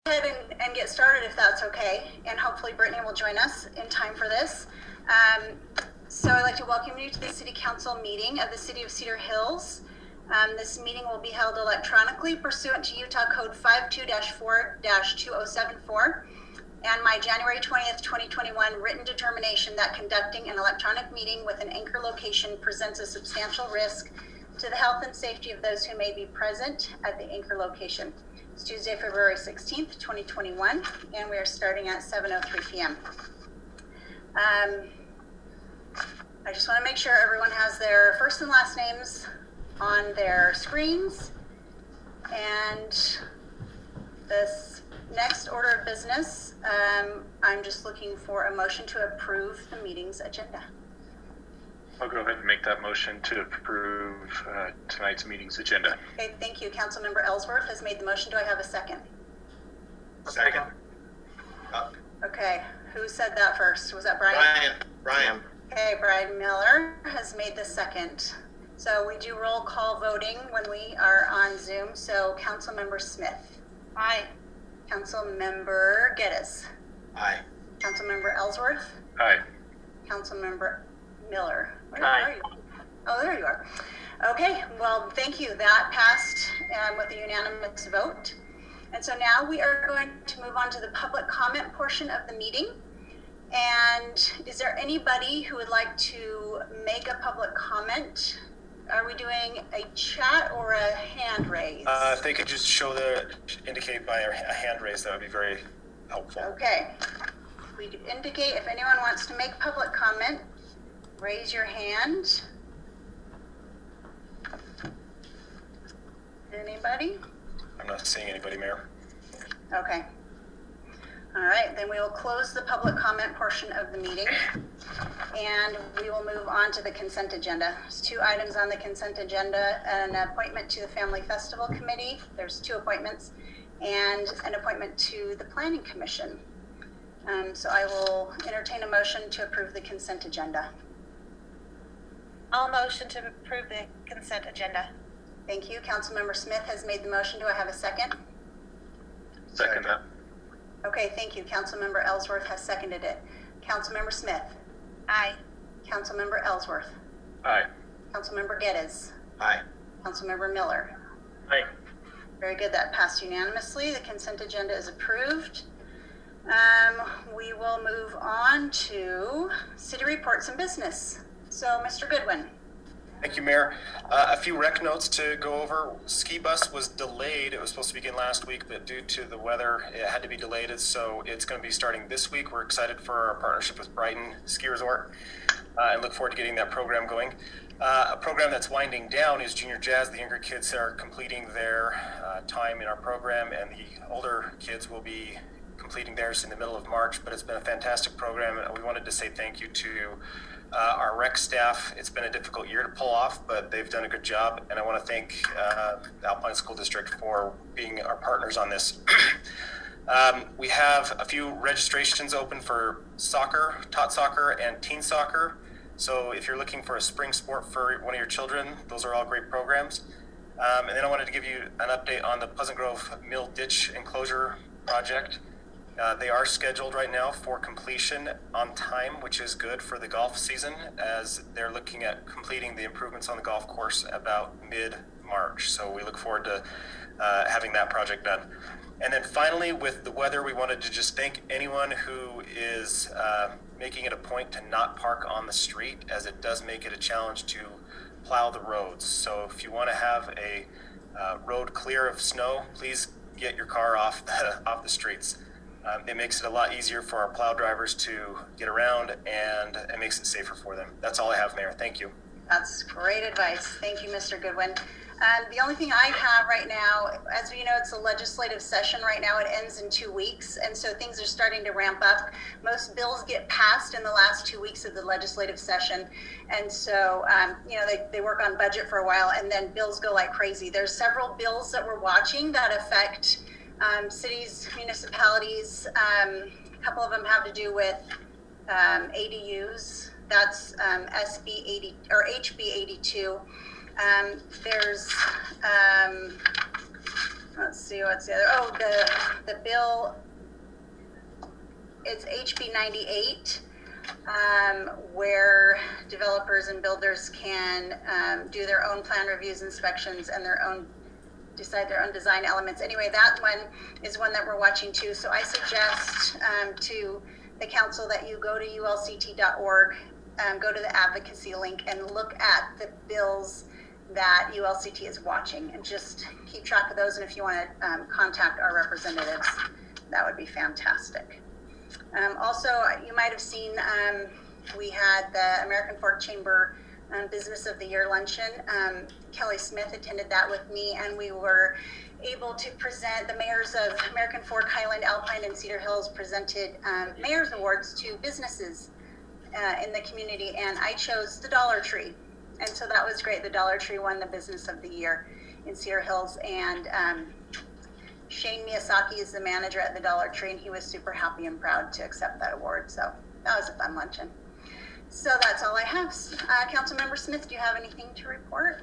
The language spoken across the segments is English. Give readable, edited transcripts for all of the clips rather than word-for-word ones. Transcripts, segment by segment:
ahead and get started if that's okay, and hopefully Brittany will join us in time for this. So I'd like to welcome you to the City Council meeting of the City of Cedar Hills. This meeting will be held electronically pursuant to Utah Code 52-4-2074 and my January 20th, 2021 written determination that conducting an electronic meeting with an anchor location presents a substantial risk to the health and safety of those who may be present at the anchor location. It's Tuesday, February 16th, 2021, and we are starting at 7:03 p.m. I just want to make sure everyone has their first and last names on their screens. And this next order of business, I'm just looking for a motion to approve the meeting's agenda. I'll go ahead and make that motion to approve tonight's meeting's agenda. Okay, thank you. Councilmember Ellsworth has made the motion. Do I have a second? Second. Okay, who said that first? Was that Brian? Brian. Okay, Brian Miller has made the second. So we do roll call voting when we are on Zoom. So Councilmember Smith. Aye. Councilmember Geddes. Aye. Councilmember Ellsworth. Aye. Councilmember Miller. Where Aye. are you? Oh, there you are. Okay, well, thank you. That passed with a unanimous vote. And so now we are going to move on to the public comment portion of the meeting. And is there anybody who would like to make a public comment? Are we doing a chat or a hand raise? If they could just indicate by a hand raise, that would be very helpful. Okay. We could indicate if anyone wants to make public comment, raise your hand. Anybody? I'm not seeing anybody, Mayor. Okay. All right, then we will close the public comment portion of the meeting and we will move on to the consent agenda. There's two items on the consent agenda: an appointment to the Family Festival Committee. There's two appointments, and an appointment to the Planning Commission. So I will entertain a motion to approve the consent agenda. I'll motion to approve the consent agenda. Thank you. Councilmember Smith has made the motion. Do I have a second? Second that. Okay, thank you. Councilmember Ellsworth has seconded it. Councilmember Smith. Aye. Councilmember Ellsworth. Aye. Councilmember Geddes. Aye. Councilmember Miller. Aye. Very good. That passed unanimously. The consent agenda is approved. We will move on to city reports and business. So, Mr. Goodwin. Thank you, Mayor. A few rec notes to go over. Ski bus was delayed. It was supposed to begin last week, but due to the weather, it had to be delayed. So it's going to be starting this week. We're excited for our partnership with Brighton Ski Resort and look forward to getting that program going. A program that's winding down is Junior Jazz. The younger kids are completing their time in our program, and the older kids will be completing theirs in the middle of March. But it's been a fantastic program, and we wanted to say thank you to our rec staff. It's been a difficult year to pull off, but they've done a good job, and I want to thank the Alpine School District for being our partners on this. We have a few registrations open for soccer, tot soccer, and teen soccer. So if you're looking for a spring sport for one of your children, those are all great programs. And then I wanted to give you an update on the Pleasant Grove Mill Ditch Enclosure project. They are scheduled right now for completion on time, which is good for the golf season, as they're looking at completing the improvements on the golf course about mid-March. So we look forward to having that project done. And then finally, with the weather, we wanted to just thank anyone who is making it a point to not park on the street, as it does make it a challenge to plow the roads. So if you want to have a road clear of snow, please get your car off the streets. It makes it a lot easier for our plow drivers to get around, and it makes it safer for them. That's all I have, Mayor. Thank you. That's great advice. Thank you, Mr. Goodwin. The only thing I have right now, as you know, it's a legislative session right now. It ends in 2 weeks, and so things are starting to ramp up. Most bills get passed in the last 2 weeks of the legislative session, and so they work on budget for a while, and then bills go like crazy. There's several bills that we're watching that affect cities, municipalities. A couple of them have to do with ADUs. That's SB 80 or HB 82. There's let's see, what's the other, oh, the bill, it's HB 98, where developers and builders can do their own plan reviews, inspections, and decide their own design elements. Anyway, that one is one that we're watching too. So I suggest to the council that you go to ulct.org, go to the advocacy link and look at the bills that ULCT is watching, and just keep track of those. And if you want to contact our representatives, that would be fantastic. Also, you might have seen we had the American Fork Chamber Business of the Year luncheon. Kelly Smith attended that with me, and we were able to present, the mayors of American Fork, Highland, Alpine, and Cedar Hills presented mayor's awards to businesses in the community, and I chose the Dollar Tree. And so that was great. The Dollar Tree won the Business of the Year in Cedar Hills, and Shane Miyazaki is the manager at the Dollar Tree, and he was super happy and proud to accept that award. So that was a fun luncheon. So that's all I have. Councilmember Smith, do you have anything to report?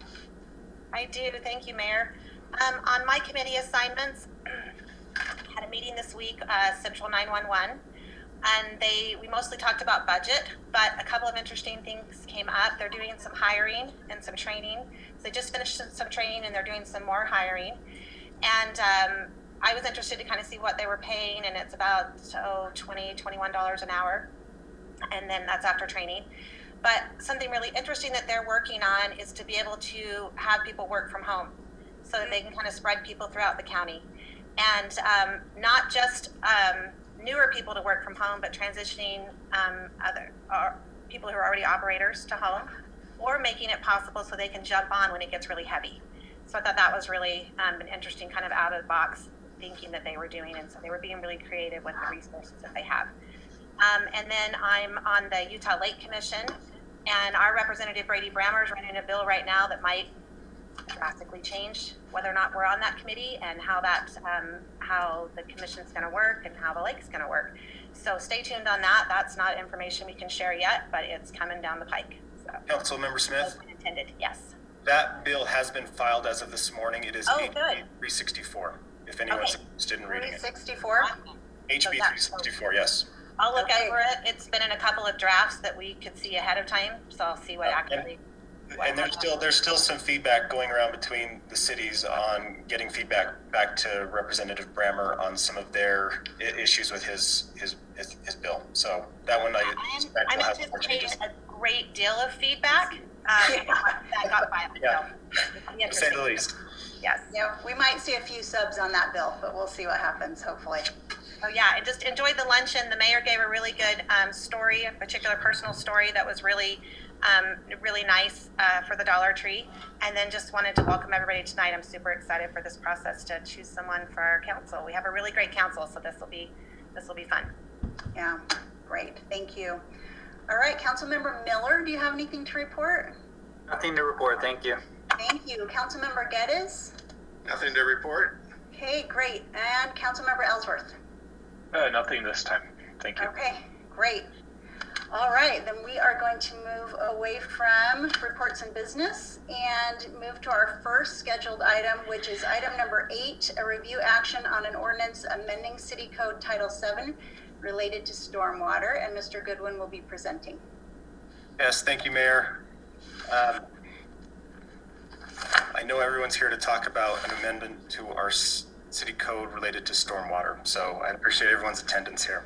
I do. Thank you, Mayor. On my committee assignments, had a meeting this week, Central 911, and we mostly talked about budget, but a couple of interesting things came up. They're doing some hiring and some training. So they just finished some training and they're doing some more hiring. And I was interested to kind of see what they were paying, and it's about $20, $21 an hour. And then that's after training. But something really interesting that they're working on is to be able to have people work from home so that they can kind of spread people throughout the county. And not just newer people to work from home, but transitioning other people who are already operators to home, or making it possible so they can jump on when it gets really heavy. So I thought that was really an interesting kind of out of the box thinking that they were doing. And so they were being really creative with the resources that they have. And then I'm on the Utah Lake Commission, and our representative Brady Brammer is running a bill right now that might drastically change whether or not we're on that committee, and how the commission's going to work and how the lake's going to work. So stay tuned on that. That's not information we can share yet, but it's coming down the pike. So, Councilmember Smith? Intended, yes. That bill has been filed as of this morning. It is HB good. 364, if anyone's interested in reading it. 364? HB 364, yes. I'll look over it. It's been in a couple of drafts that we could see ahead of time, so I'll see what actually... And there's still some feedback going around between the cities on getting feedback back to Representative Brammer on some of their issues with his bill. So that one I expect will have more changes. A great deal of feedback that got filed. Yeah, So, to say the least. Yes. Yeah, we might see a few subs on that bill, but we'll see what happens, hopefully. Oh yeah, and just enjoyed the luncheon. The mayor gave a really good story, a particular personal story that was really nice for the Dollar Tree. And then just wanted to welcome everybody tonight. I'm super excited for this process to choose someone for our council. We have a really great council, so this will be fun. Yeah, great. Thank you. All right, Councilmember Miller, do you have anything to report? Nothing to report, thank you. Thank you. Councilmember Geddes? Nothing to report. Okay, great. And Councilmember Ellsworth? Nothing this time. Thank you. Okay, great. All right, then we are going to move away from reports and business and move to our first scheduled item, which is item number 8, a review action on an ordinance amending City Code Title 7 related to stormwater, and Mr. Goodwin will be presenting. Yes, thank you, Mayor. I know everyone's here to talk about an amendment to our city code related to stormwater, so I appreciate everyone's attendance here.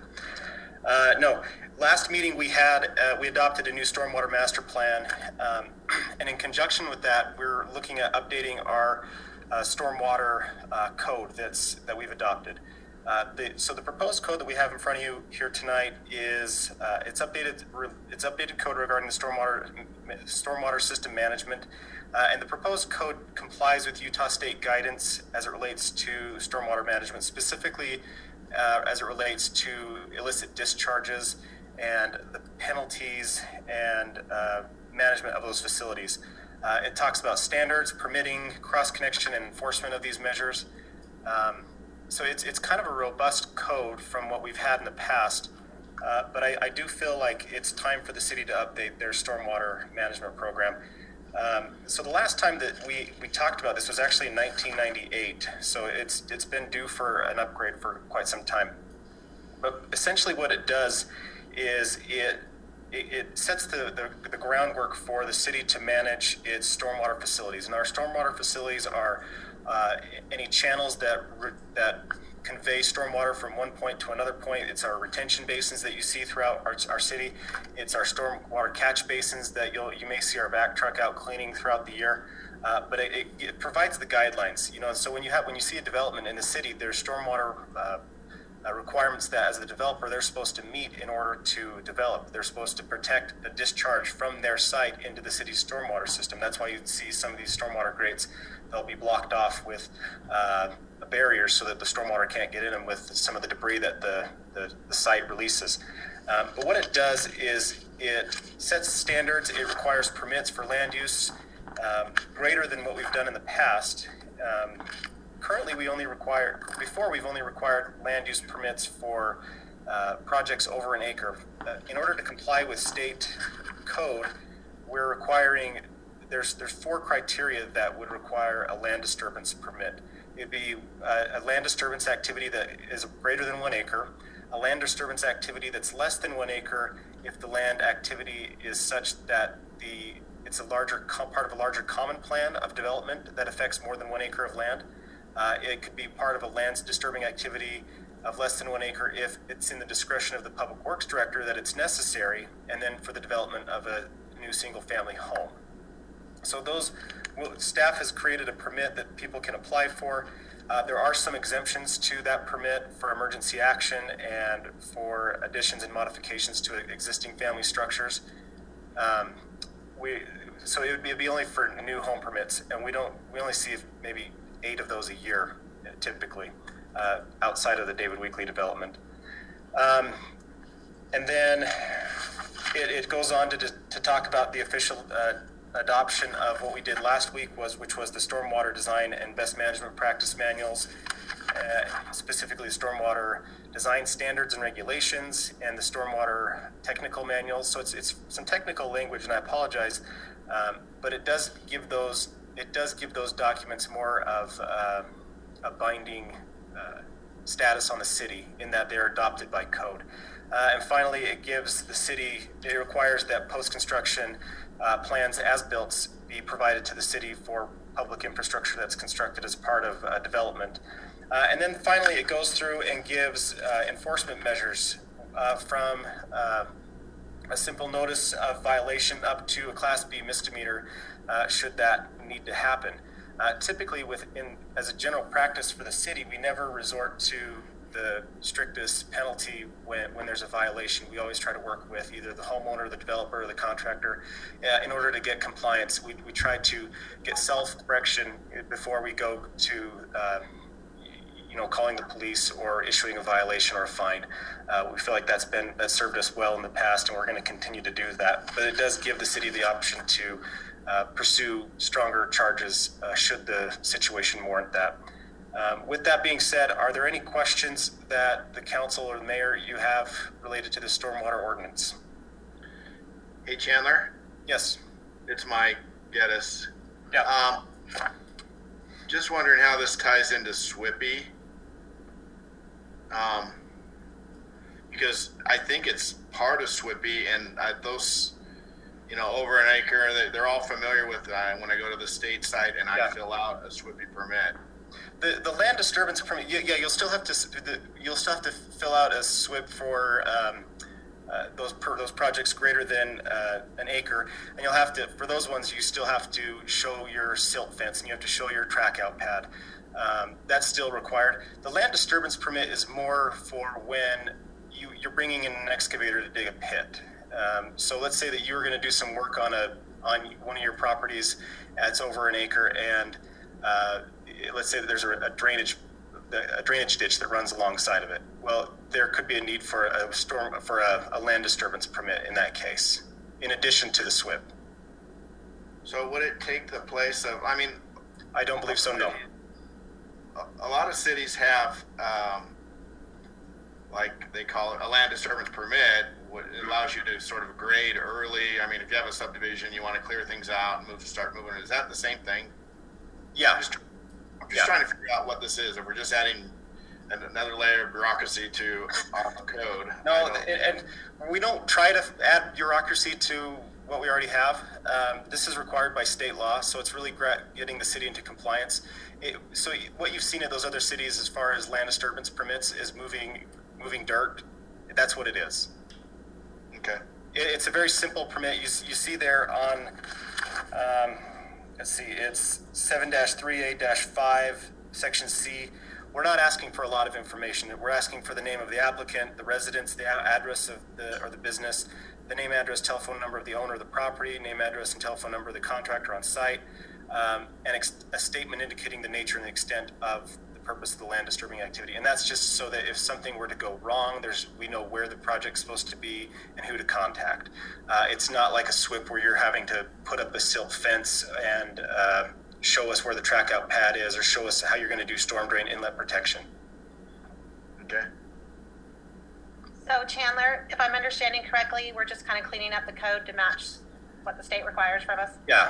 Last meeting we adopted a new stormwater master plan, and in conjunction with that, we're looking at updating our stormwater code that we've adopted. So the proposed code that we have in front of you here tonight is it's updated code regarding the stormwater system management, and the proposed code complies with Utah state guidance as it relates to stormwater management, specifically as it relates to illicit discharges and the penalties and management of those facilities. It talks about standards, permitting, cross-connection, and enforcement of these measures. So it's kind of a robust code from what we've had in the past, but I do feel like it's time for the city to update their stormwater management program. So the last time that we talked about this was actually in 1998. So it's been due for an upgrade for quite some time. But essentially what it does is it sets the groundwork for the city to manage its stormwater facilities. And our stormwater facilities are any channels that convey stormwater from one point to another point. It's our retention basins that you see throughout our city. It's our stormwater catch basins that you may see our vac truck out cleaning throughout the year. But it provides the guidelines. So when you see a development in the city, there's stormwater requirements that as the developer they're supposed to meet in order to develop. They're supposed to protect the discharge from their site into the city's stormwater system. That's why you see some of these stormwater grates, they'll be blocked off with barriers so that the stormwater can't get in them with some of the debris that the site releases. But what it does is it sets standards. It requires permits for land use greater than what we've done in the past. Currently, we've only required land use permits for projects over an acre. In order to comply with state code, we're requiring, there's 4 criteria that would require a land disturbance permit. It'd be a land disturbance activity that is greater than 1 acre, a land disturbance activity that's less than 1 acre if the land activity is such that it's a larger part of a larger common plan of development that affects more than 1 acre of land. It could be part of a land disturbing activity of less than 1 acre if it's in the discretion of the Public Works Director that it's necessary, and then for the development of a new single-family home. So staff has created a permit that people can apply for. There are some exemptions to that permit for emergency action and for additions and modifications to existing family structures. So it would be only for new home permits, and we only see maybe 8 of those a year, typically, outside of the David Weekley development. And then it goes on to talk about the official adoption of what we did last week, which was the Stormwater Design and Best Management Practice Manuals, specifically the Stormwater Design Standards and Regulations and the Stormwater Technical Manuals. So it's some technical language, and I apologize, but it does give those documents more of a binding status on the city in that they're adopted by code. And finally, it requires that post-construction plans as built be provided to the city for public infrastructure that's constructed as part of development. And then finally, it goes through and gives enforcement measures from a simple notice of violation up to a Class B misdemeanor should that need to happen. Typically, as a general practice for the city, we never resort to the strictest penalty when there's a violation. We always try to work with either the homeowner, the developer, or the contractor in order to get compliance. We try to get self-correction before we go to calling the police or issuing a violation or a fine. We feel like that's served us well in the past, and we're going to continue to do that. But it does give the city the option to pursue stronger charges should the situation warrant that. With that being said, are there any questions that the council or the mayor you have related to the stormwater ordinance? Hey, Chandler, Yes. it's Mike Geddes. Yeah. Just wondering how this ties into SWIPY. Because I think it's part of SWIPY, and those, over an acre, they're all familiar with when I go to the state site and I fill out a SWIPY permit. The land disturbance permit, you'll still have to fill out a SWIP for those projects greater than an acre, and you'll have to, for those ones, you still have to show your silt fence and you have to show your track out pad. That's still required. The land disturbance permit is more for when you're bringing in an excavator to dig a pit. So let's say that you were going to do some work on one of your properties that's over an acre, and let's say that there's a drainage ditch that runs alongside of it. Well, there could be a need for a land disturbance permit in that case, in addition to the SWIP. So would it take the place of? I don't believe so. No. A lot of cities have, like they call it, a land disturbance permit, it allows you to sort of grade early. I mean, if you have a subdivision, you want to clear things out and start moving. Is that the same thing? Yeah. I'm just trying to figure out what this is. If we're just adding another layer of bureaucracy to our code. No, and we don't try to add bureaucracy to what we already have. This is required by state law, so it's really getting the city into compliance. So what you've seen at those other cities as far as land disturbance permits is moving dirt. That's what it is. Okay. It's a very simple permit. You see there on, let's see, it's 7-3A-5, Section C. We're not asking for a lot of information. We're asking for the name of the applicant, the residence, the address of the business, the name, address, telephone number of the owner of the property, name, address, and telephone number of the contractor on site, and a statement indicating the nature and the extent of the purpose of the land disturbing activity. And that's just so that if something were to go wrong, we know where the project's supposed to be and who to contact. It's not like a SWIP where you're having to put up a silt fence and show us where the track out pad is, or show us how you're going to do storm drain inlet protection. Okay. So Chandler, if I'm understanding correctly, we're just kind of cleaning up the code to match what the state requires from us. Yeah.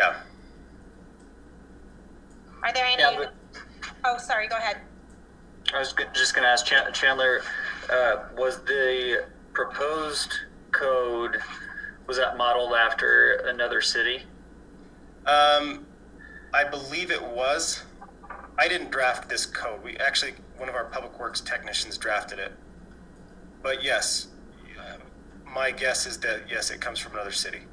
Are there any? Yeah, Oh, sorry. Go ahead. I was just going to ask Chandler, was the proposed code, was that modeled after another city? I believe it was. I didn't draft this code. One of our public works technicians drafted it. But yes, my guess is that, yes, it comes from another city.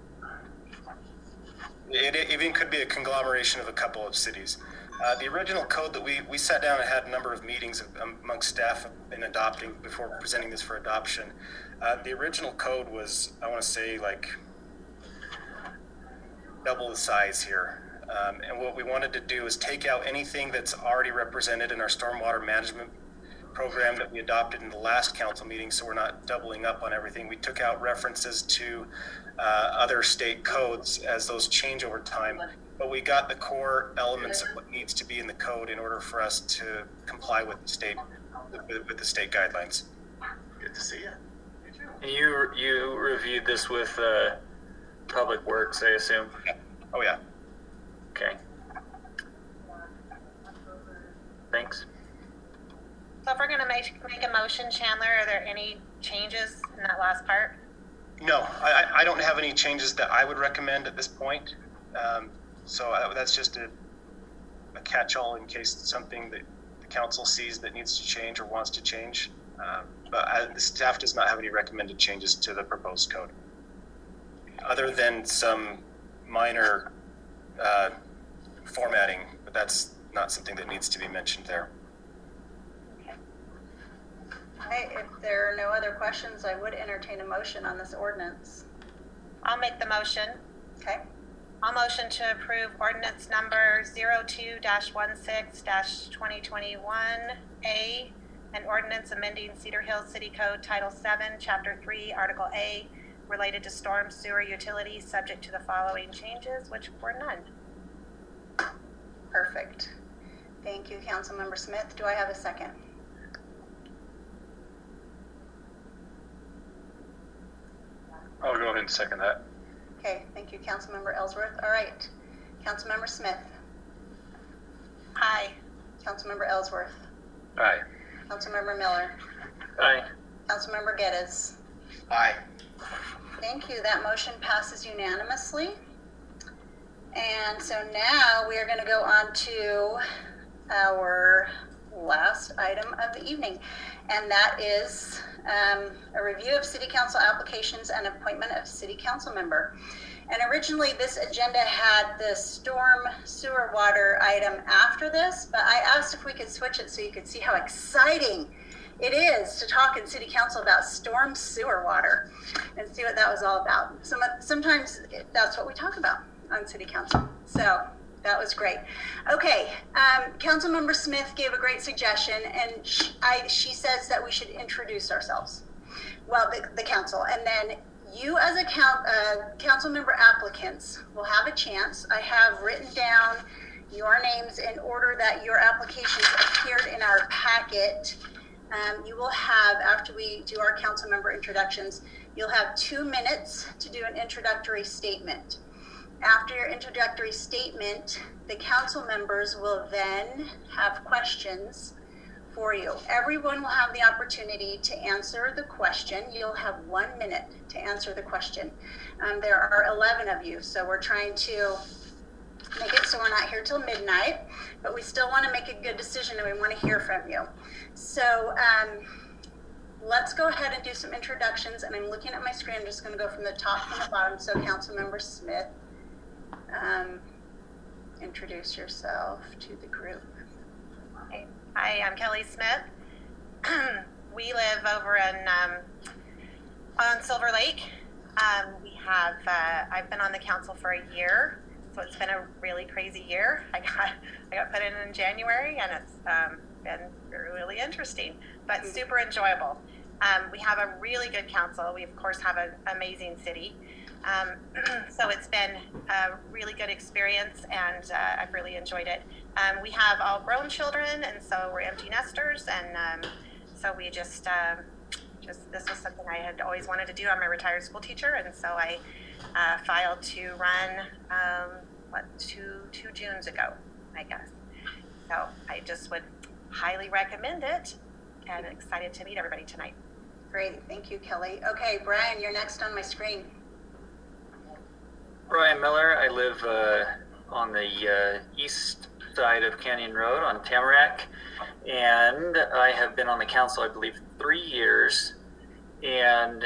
It even could be a conglomeration of a couple of cities. The original code that we sat down and had a number of meetings amongst staff in adopting, before presenting this for adoption. The original code was, I want to say, like double the size here. And what we wanted to do is take out anything that's already represented in our stormwater management program that we adopted in the last council meeting, so we're not doubling up on everything. We took out references to other state codes as those change over time, but we got the core elements of what needs to be in the code in order for us to comply with the state guidelines. Good to see you. You reviewed this with Public Works, I assume? Yeah. Oh yeah. Okay. Thanks. So if we're going to make a motion, Chandler, are there any changes in that last part? No, I don't have any changes that I would recommend at this point. So that's just a catch-all in case it's something that the council sees that needs to change or wants to change. But the staff does not have any recommended changes to the proposed code, other than some minor formatting, but that's not something that needs to be mentioned there. Okay, if there are no other questions, I would entertain a motion on this ordinance. I'll make the motion. Okay, I'll motion to approve ordinance number 02-16-2021A, an ordinance amending Cedar Hill City Code Title 7, Chapter 3, Article A, related to storm sewer utilities, subject to the following changes, which were none. perfect. Thank you, Councilmember Smith. Do I have a second? I'll go ahead and second that. Okay, thank you, Councilmember Ellsworth. All right, Councilmember Smith, Aye. Councilmember Ellsworth, Aye. Councilmember Miller, Aye. Councilmember Geddes. Aye. Thank you. That motion passes unanimously. And so now we are going to go on to our last item of the evening, and that is a review of city council applications and appointment of city council member. And originally this agenda had the storm sewer water item after this, but I asked if we could switch it so you could see how exciting it is to talk in city council about storm sewer water and see what that was all about. Sometimes that's what we talk about on city council. So that was great. Okay, Councilmember Smith gave a great suggestion, and she says that we should introduce ourselves. Well, the council, and then you as a council member applicants will have a chance. I have written down your names in order that your applications appeared in our packet. You will have, after we do our council member introductions, You'll have 2 minutes to do an introductory statement. After your introductory statement, the council members will then have questions for you. Everyone will have the opportunity to answer the question. You'll have 1 minute to answer the question. There are 11 of you, so we're trying to make it so we're not here till midnight, but we still want to make a good decision and we want to hear from you. So let's go ahead and do some introductions, and I'm looking at my screen. I'm just going to go from the top to the bottom. So Councilmember Smith, introduce yourself to the group. Hi, I'm Kelly Smith. We live over on Silver Lake. I've been on the council for a year, so it's been a really crazy year. I got put in January, and it's been really interesting, but super enjoyable. We have a really good council. We of course have an amazing city. So it's been a really good experience, and I've really enjoyed it. We have all grown children, and so we're empty nesters, and so we just this was something I had always wanted to do. I'm a retired school teacher, and so I filed to run two Junes ago, I guess. So I just would highly recommend it, and excited to meet everybody tonight. Great, thank you, Kelly. Okay, Brian, you're next on my screen. Brian Miller. I live on the east side of Canyon Road on Tamarack, and I have been on the council, I believe, 3 years. And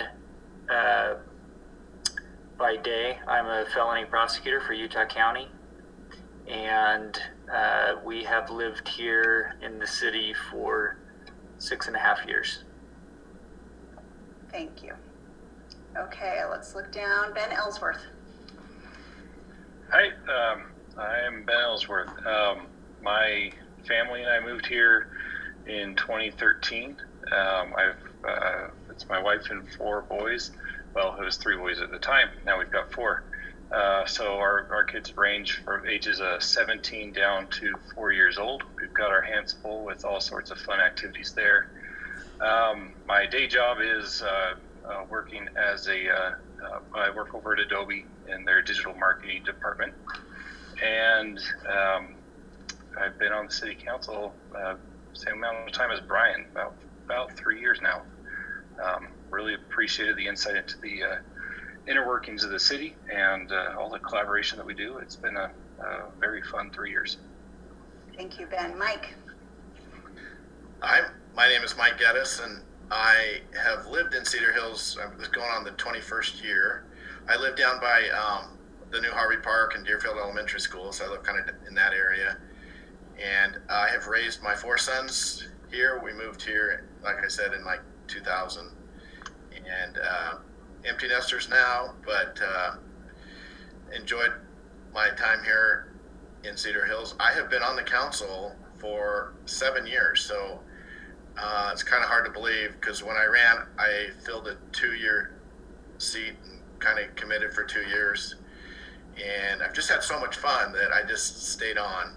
by day, I'm a felony prosecutor for Utah County, and we have lived here in the city for 6.5 years. Thank you. Okay, let's look down. Ben Ellsworth. Hi, I am Ben Ellsworth. My family and I moved here in 2013. It's my wife and 4 boys. Well, it was 3 boys at the time. Now we've got 4. So our kids range from ages 17 down to 4 years old. We've got our hands full with all sorts of fun activities there. My day job is working as I work over at Adobe in their digital marketing department. And I've been on the city council same amount of time as Brian, about 3 years now. Really appreciated the insight into the inner workings of the city and all the collaboration that we do. It's been a very fun 3 years. Thank you, Ben. Mike. My name is Mike Geddes, and I have lived in Cedar Hills. I'm going on the 21st year. I live down by the new Harvey Park and Deerfield Elementary School, so I live kind of in that area. And I have raised my 4 sons here. We moved here, like I said, in like 2000. And empty nesters now, but enjoyed my time here in Cedar Hills. I have been on the council for 7 years, so it's kind of hard to believe, because when I ran, I filled a 2-year seat and kind of committed for 2 years. And I've just had so much fun that I just stayed on.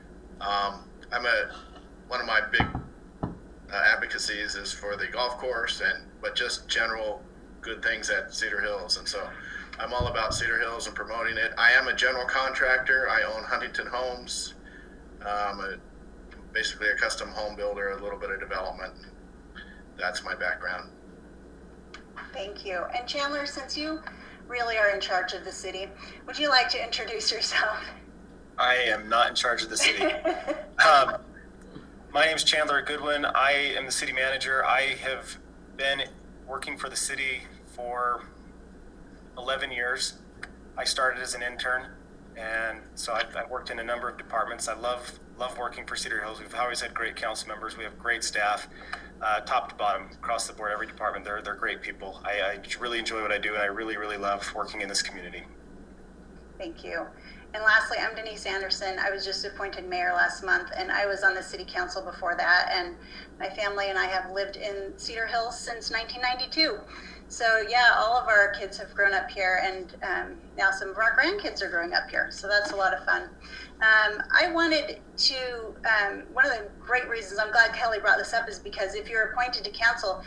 One of my big advocacies is for the golf course, but just general good things at Cedar Hills. And so I'm all about Cedar Hills and promoting it. I am a general contractor. I own Huntington Homes. Basically a custom home builder, a little bit of development. That's my background. Thank you. And Chandler, since you really are in charge of the city, would you like to introduce yourself? I am not in charge of the city. My name is Chandler Goodwin. I am the city manager. I have been working for the city for 11 years. I started as an intern, and so I've worked in a number of departments. I love working for Cedar Hills. We've always had great council members. We have great staff, top to bottom, across the board, every department. They're great people. I really enjoy what I do, and I really, really love working in this community. Thank you. And lastly, I'm Denise Anderson. I was just appointed mayor last month, and I was on the city council before that. And my family and I have lived in Cedar Hills since 1992. So yeah, all of our kids have grown up here, and now some of our grandkids are growing up here. So that's a lot of fun. I wanted to, one of the great reasons I'm glad Kelly brought this up is because if you're appointed to council,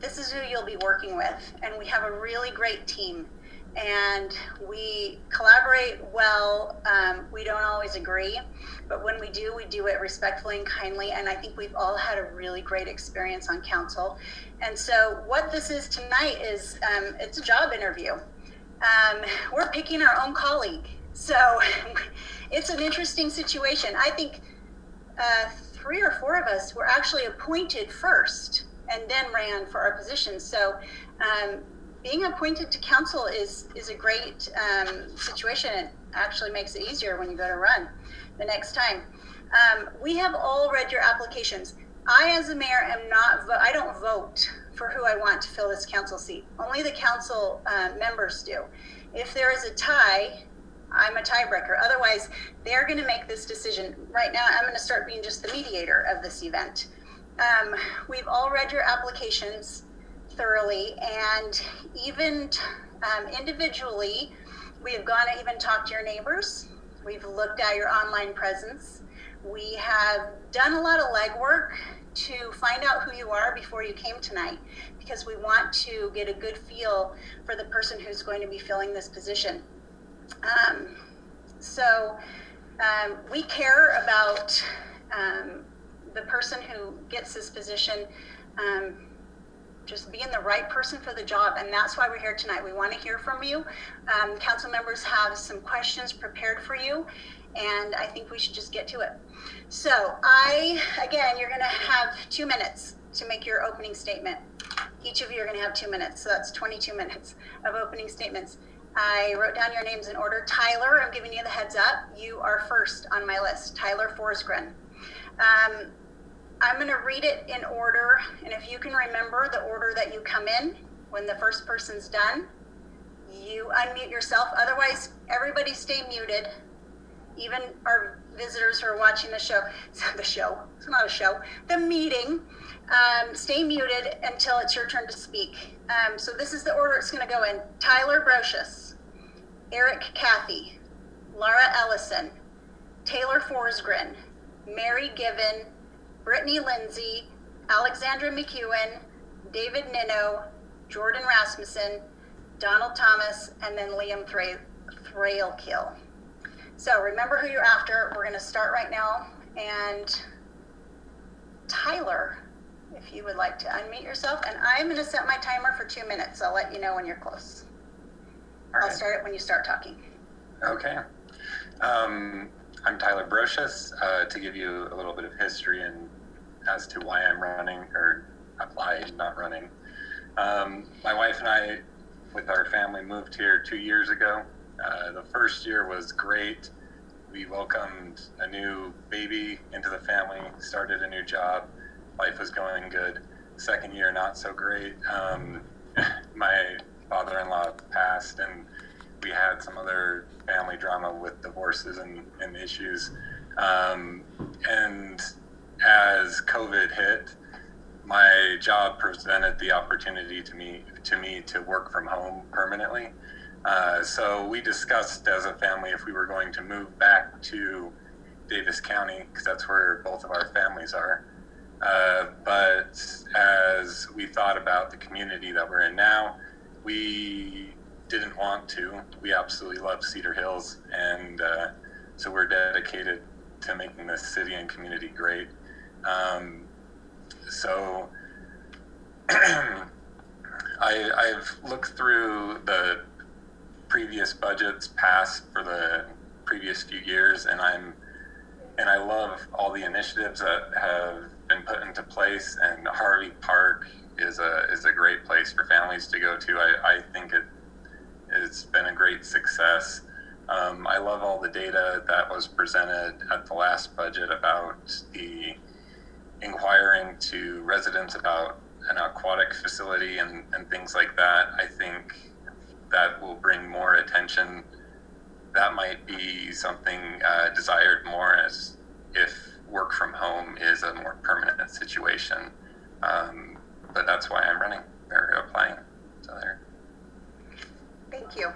this is who you'll be working with. And we have a really great team. And we collaborate well. We don't always agree, but when we do it respectfully and kindly. And I think we've all had a really great experience on council. And so what this is tonight is, it's a job interview. We're picking our own colleague. So it's an interesting situation. I think 3 or 4 of us were actually appointed first and then ran for our positions. So being appointed to council is a great situation. It actually makes it easier when you go to run the next time. We have all read your applications. I, as a mayor, I don't vote for who I want to fill this council seat. Only the council members do. If there is a tie, I'm a tiebreaker. Otherwise, they're going to make this decision. Right now, I'm going to start being just the mediator of this event. We've all read your applications thoroughly, and even individually, we have gone and even talked to your neighbors. We've looked at your online presence. We have done a lot of legwork to find out who you are before you came tonight, because we want to get a good feel for the person who's going to be filling this position. We care about the person who gets this position, just being the right person for the job, and that's why we're here tonight. We want to hear from you. Council members have some questions prepared for you, and I think we should just get to it. So again, you're going to have 2 minutes to make your opening statement. Each of you are going to have 2 minutes, so that's 22 minutes of opening statements. I wrote down your names in order. Tyler, I'm giving you the heads up. You are first on my list, Tyler Forsgren. I'm going to read it in order, and if you can remember the order that you come in, when the first person's done, you unmute yourself. Otherwise, everybody stay muted. Even our visitors who are watching the show, it's not a show, the meeting, stay muted until it's your turn to speak. So this is the order it's going to go in. Tyler Brocious, Eric Cathy, Laura Ellison, Taylor Forsgren, Mary Given, Brittany Lindsay, Alexandra McEwen, David Nino, Jordan Rasmussen, Donald Thomas, and then Liam Thrailkill. So remember who you're after. We're going to start right now. And Tyler, if you would like to unmute yourself. And I'm going to set my timer for 2 minutes. I'll let you know when you're close. I'll start it when you start talking. Okay. I'm Tyler Brocious. To give you a little bit of history and as to why I'm running, or applied, not running. My wife and I, with our family, moved here 2 years ago. The first year was great. We welcomed a new baby into the family, started a new job. Life was going good. Second year, not so great. My father-in-law passed, and we had some other family drama with divorces and issues. And as COVID hit, my job presented the opportunity to me to work from home permanently. So we discussed as a family if we were going to move back to Davis County, because that's where both of our families are. But as we thought about the community that we're in now, we didn't want to. We absolutely love Cedar Hills, and so we're dedicated to making this city and community great. So I've looked through the previous budgets passed for the previous few years, and I love all the initiatives that have been put into place, and Harvey Park is a great place for families to go to. I think it's been a great success. I love all the data that was presented at the last budget about the inquiring to residents about an aquatic facility and things like that. I think that will bring more attention. That might be something desired more as if work from home is a more permanent situation. But that's why I'm running or applying. So there. Thank you.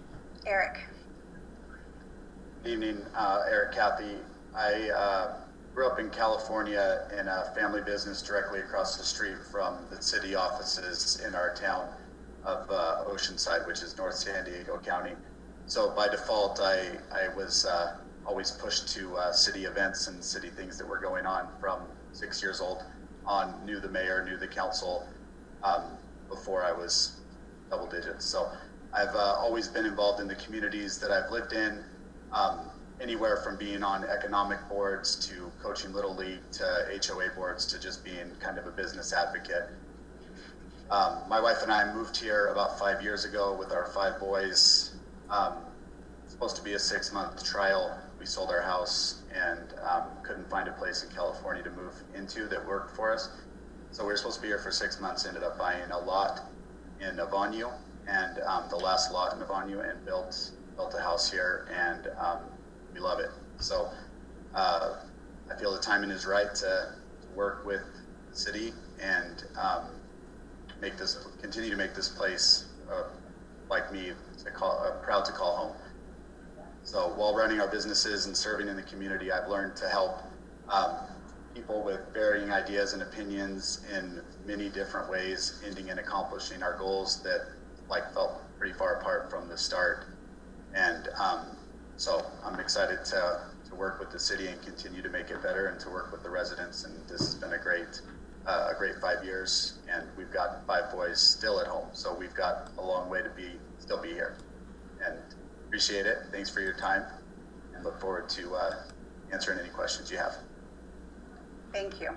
Eric. Good evening, Eric Cathy. I grew up in California in a family business directly across the street from the city offices in our town of Oceanside, which is North San Diego County. So by default, I was always pushed to city events and city things that were going on from 6 years old on, knew the mayor, knew the council before I was double digits. So I've always been involved in the communities that I've lived in, anywhere from being on economic boards to coaching Little League to HOA boards to just being kind of a business advocate. My wife and I moved here about 5 years ago with our 5 boys. Supposed to be a 6-month trial. We sold our house and couldn't find a place in California to move into that worked for us. So we were supposed to be here for 6 months, ended up buying a lot in Navanio and the last lot in Navanio, and built a house here, and we love it. So I feel the timing is right to work with the city and continue to make this place like me proud to call home. So while running our businesses and serving in the community, I've learned to help people with varying ideas and opinions in many different ways, ending in accomplishing our goals that felt pretty far apart from the start. And so I'm excited to work with the city and continue to make it better, and to work with the residents. And this has been a great 5 years, and we've got 5 boys still at home. So we've got a long way to still be here, and appreciate it. Thanks for your time, and look forward to answering any questions you have. Thank you.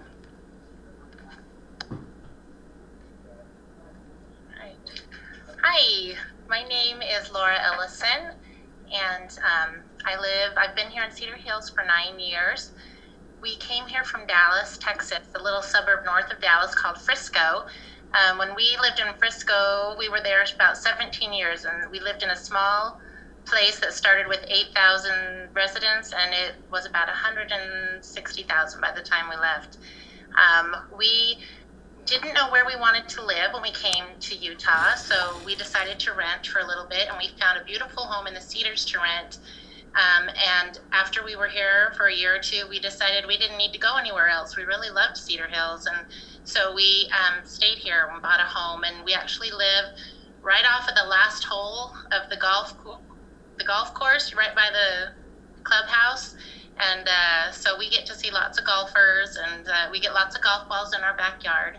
Hi, my name is Laura Ellison, and I've been here in Cedar Hills for 9 years. We came here from Dallas, Texas, a little suburb north of Dallas called Frisco. When we lived in Frisco, we were there about 17 years, and we lived in a small place that started with 8,000 residents, and it was about 160,000 by the time we left. We didn't know where we wanted to live when we came to Utah, so we decided to rent for a little bit, and we found a beautiful home in the Cedars to rent. And after we were here for a year or two, we decided we didn't need to go anywhere else. We really loved Cedar Hills, and so we stayed here and bought a home, and we actually live right off of the last hole of the golf course, right by the clubhouse. And so we get to see lots of golfers, and we get lots of golf balls in our backyard.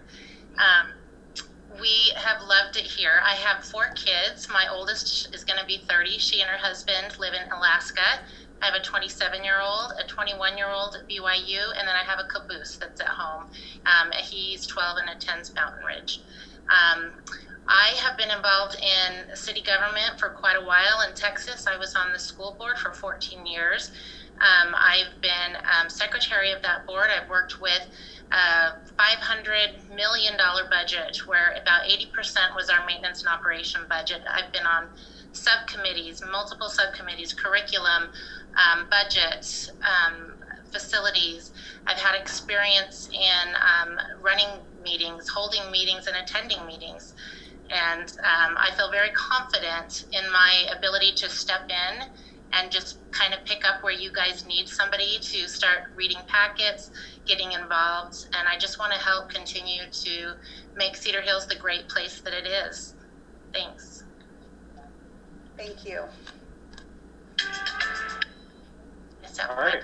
We have loved it here. I have 4 kids. My oldest is going to be 30. She and her husband live in Alaska. I have a 27-year-old, a 21-year-old at BYU, and then I have a caboose that's at home. He's 12 and attends Mountain Ridge. I have been involved in city government for quite a while in Texas. I was on the school board for 14 years. I've been secretary of that board. I've worked with a $500 million budget, where about 80% was our maintenance and operation budget. I've been on subcommittees, multiple subcommittees, curriculum, budget, facilities. I've had experience in running meetings, holding meetings, and attending meetings. And I feel very confident in my ability to step in and just kind of pick up where you guys need somebody to start reading packets, getting involved. And I just want to help continue to make Cedar Hills the great place that it is. Thanks. Thank you. All right.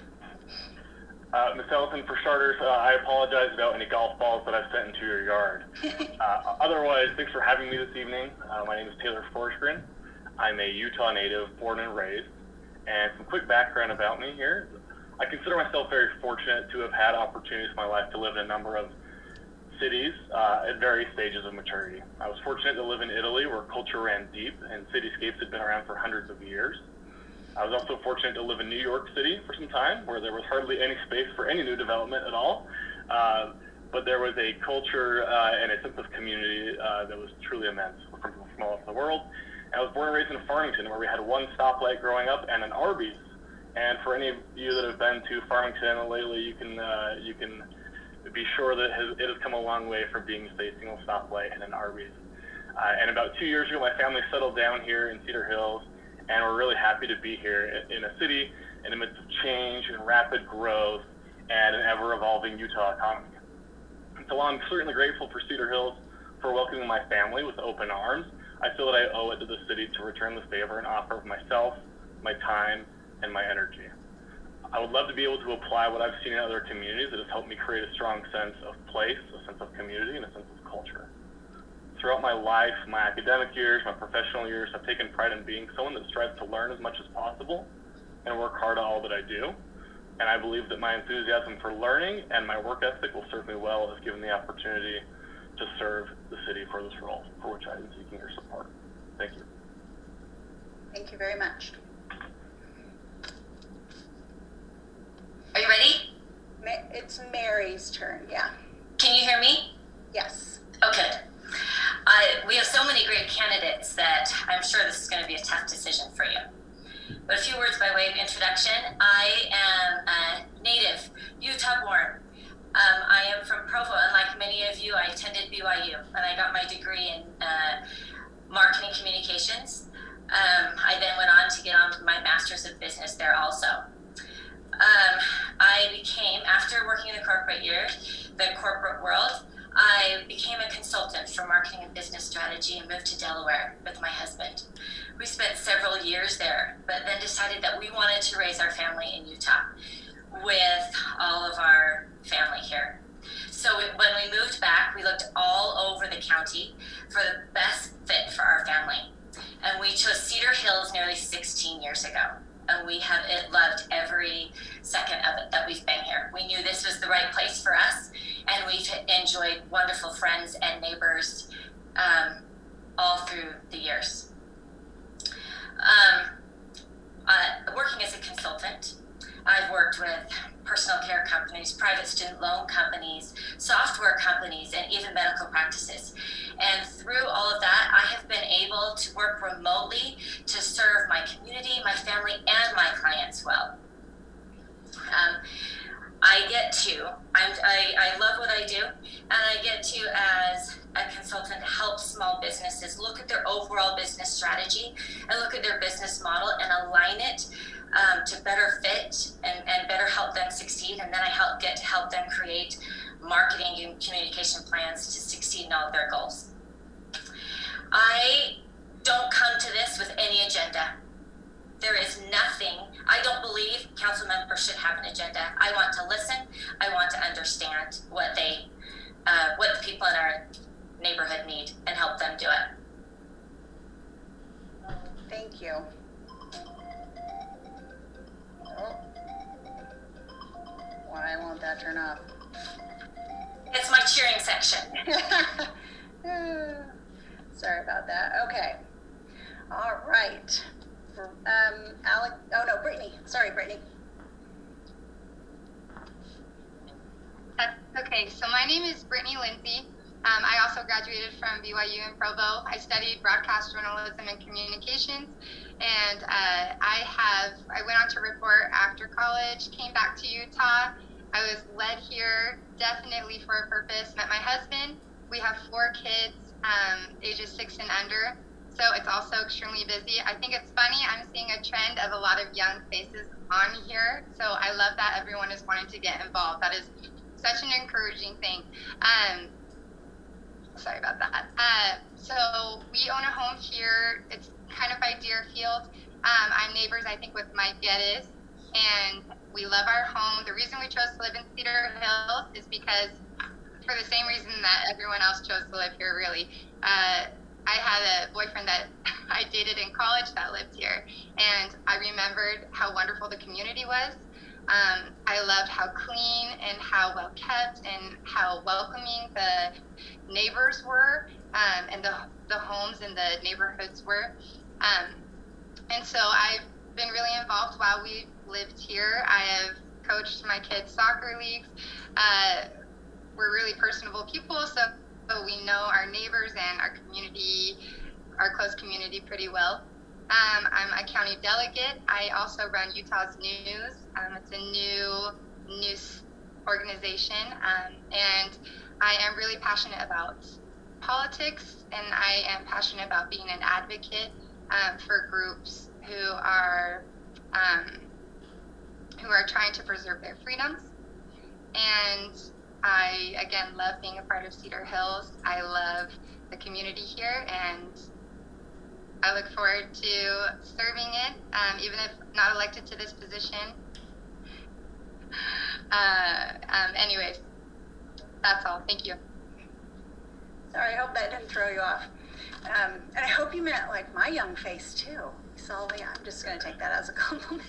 Ms. Ellison, for starters, I apologize about any golf balls that I've sent into your yard. Otherwise, thanks for having me this evening. My name is Taylor Forsgren. I'm a Utah native, born and raised. And some quick background about me here. I consider myself very fortunate to have had opportunities in my life to live in a number of cities at various stages of maturity. I was fortunate to live in Italy, where culture ran deep and cityscapes had been around for hundreds of years. I was also fortunate to live in New York City for some time, where there was hardly any space for any new development at all. But there was a culture and a sense of community that was truly immense from all over the world. I was born and raised in Farmington, where we had one stoplight growing up and an Arby's. And for any of you that have been to Farmington lately, you can be sure that it has come a long way from being a single stoplight and an Arby's. And about 2 years ago, my family settled down here in Cedar Hills, and we're really happy to be here in a city in the midst of change and rapid growth and an ever-evolving Utah economy. And so while I'm certainly grateful for Cedar Hills for welcoming my family with open arms, I feel that I owe it to the city to return the favor and offer of myself, my time, and my energy. I would love to be able to apply what I've seen in other communities that has helped me create a strong sense of place, a sense of community, and a sense of culture. Throughout my life, my academic years, my professional years, I've taken pride in being someone that strives to learn as much as possible and work hard at all that I do. And I believe that my enthusiasm for learning and my work ethic will serve me well if given the opportunity to serve the city for this role, for which I am seeking your support. Thank you. Thank you very much. Are you ready? It's Mary's turn, yeah. Can you hear me? Yes. Okay. We have so many great candidates that I'm sure this is going to be a tough decision for you. But a few words by way of introduction. I am a native, Utah-born. I am from Provo, and like many of you, I attended BYU, and I got my degree in marketing communications. I then went on to get on my master's of business there also. I became, after working in the corporate world, I became a consultant for marketing and business strategy and moved to Delaware with my husband. We spent several years there, but then decided that we wanted to raise our family in Utah with all of our family here. So when we moved back, we looked all over the county for the best fit for our family. And we chose Cedar Hills nearly 16 years ago. And we have loved every second of it that we've been here. We knew this was the right place for us, and we've enjoyed wonderful friends and neighbors all through the years. Working as a consultant, I've worked with personal care companies, private student loan companies, software companies, and even medical practices. And through all of that, I have been able to work remotely to serve my community, my family, and my clients well. I love what I do, and I get to, as a consultant, help small businesses look at their overall business strategy and look at their business model and align it to better fit and better help them succeed. And then I get to help them create marketing and communication plans to succeed in all of their goals. I don't come to this with any agenda. There is nothing. I don't believe council members should have an agenda. I want to listen. I want to understand what the people in our neighborhood need and help them do it. Thank you. Oh. Why won't that turn off? It's my cheering section. Sorry about that. Okay. All right. Brittany. Sorry, Brittany. Okay, so my name is Brittany Lindsay. I also graduated from BYU in Provo. I studied broadcast journalism and communications, and I went on to report after college, came back to Utah. I was led here definitely for a purpose, met my husband. We have 4 kids, ages 6 and under. So it's also extremely busy. I think it's funny, I'm seeing a trend of a lot of young faces on here. So I love that everyone is wanting to get involved. That is such an encouraging thing. Sorry about that. So we own a home here. It's kind of by Deerfield. I'm neighbors, I think, with Mike Geddes, and we love our home. The reason we chose to live in Cedar Hills is because, for the same reason that everyone else chose to live here, really. I had a boyfriend that I dated in college that lived here, and I remembered how wonderful the community was. I loved how clean and how well kept and how welcoming the neighbors were, and the homes and the neighborhoods were. And so I've been really involved while we lived here. I have coached my kids' soccer leagues. We're really personable people, so we know our neighbors and our community, our close community, pretty well. I'm a county delegate. I also run Utah's News. It's a new news organization, and I am really passionate about politics, and I am passionate about being an advocate for groups who are trying to preserve their freedoms. And I, again, love being a part of Cedar Hills. I love the community here, and I look forward to serving it, even if not elected to this position. Anyways, that's all. Thank you. Sorry, I hope that didn't throw you off. And I hope you meant like my young face too. So yeah, I'm just going to take that as a compliment.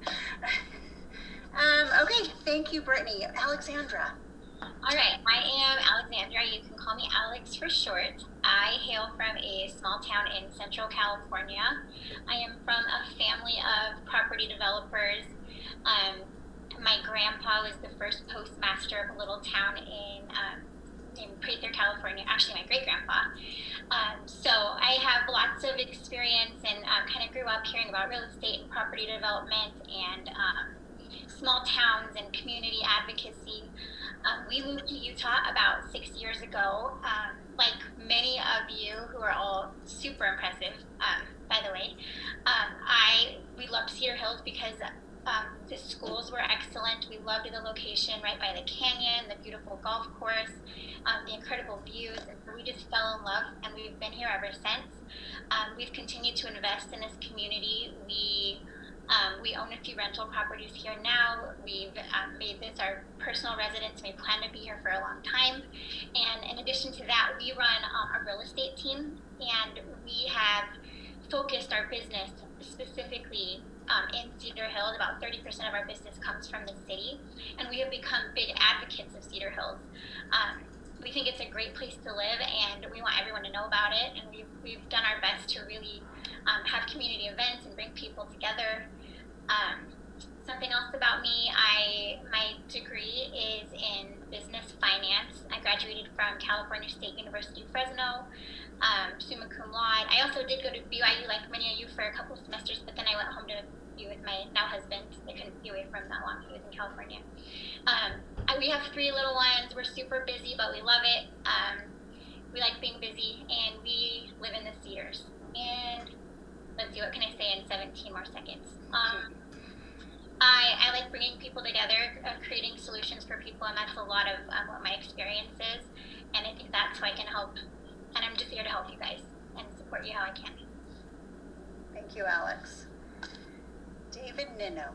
Okay, thank you, Brittany. Alexandra. All right, I am Alexandra. You can call me Alex for short. I hail from a small town in Central California. I am from a family of property developers. My grandpa was the first postmaster of a little town in Prather, California. Actually, my great-grandpa. So I have lots of experience and kind of grew up hearing about real estate and property development and small towns and community advocacy. We moved to Utah about 6 years ago. Like many of you who are all super impressive, by the way, we loved Cedar Hills because the schools were excellent. We loved the location right by the canyon, the beautiful golf course, the incredible views. And so we just fell in love, and we've been here ever since. We've continued to invest in this community. We own a few rental properties here now. We've made this our personal residence. We plan to be here for a long time. And in addition to that, we run a real estate team, and we have focused our business specifically in Cedar Hills. About 30% of our business comes from the city, and we have become big advocates of Cedar Hills. We think it's a great place to live, and we want everyone to know about it, and we've done our best to really have community events and bring people together. Something else about me, my degree is in business finance. I graduated from California State University, Fresno, summa cum laude. I also did go to BYU, like many of you, for a couple of semesters, but then I went home to be with my now husband. I couldn't be away from that long. He was in California. We have 3 little ones. We're super busy, but we love it. We like being busy, and we live in the Cedars. And let's see, what can I say in 17 more seconds? I like bringing people together, creating solutions for people, and that's a lot of what my experience is. And I think that's how I can help. And I'm just here to help you guys and support you how I can. Thank you, Alex. David Nino.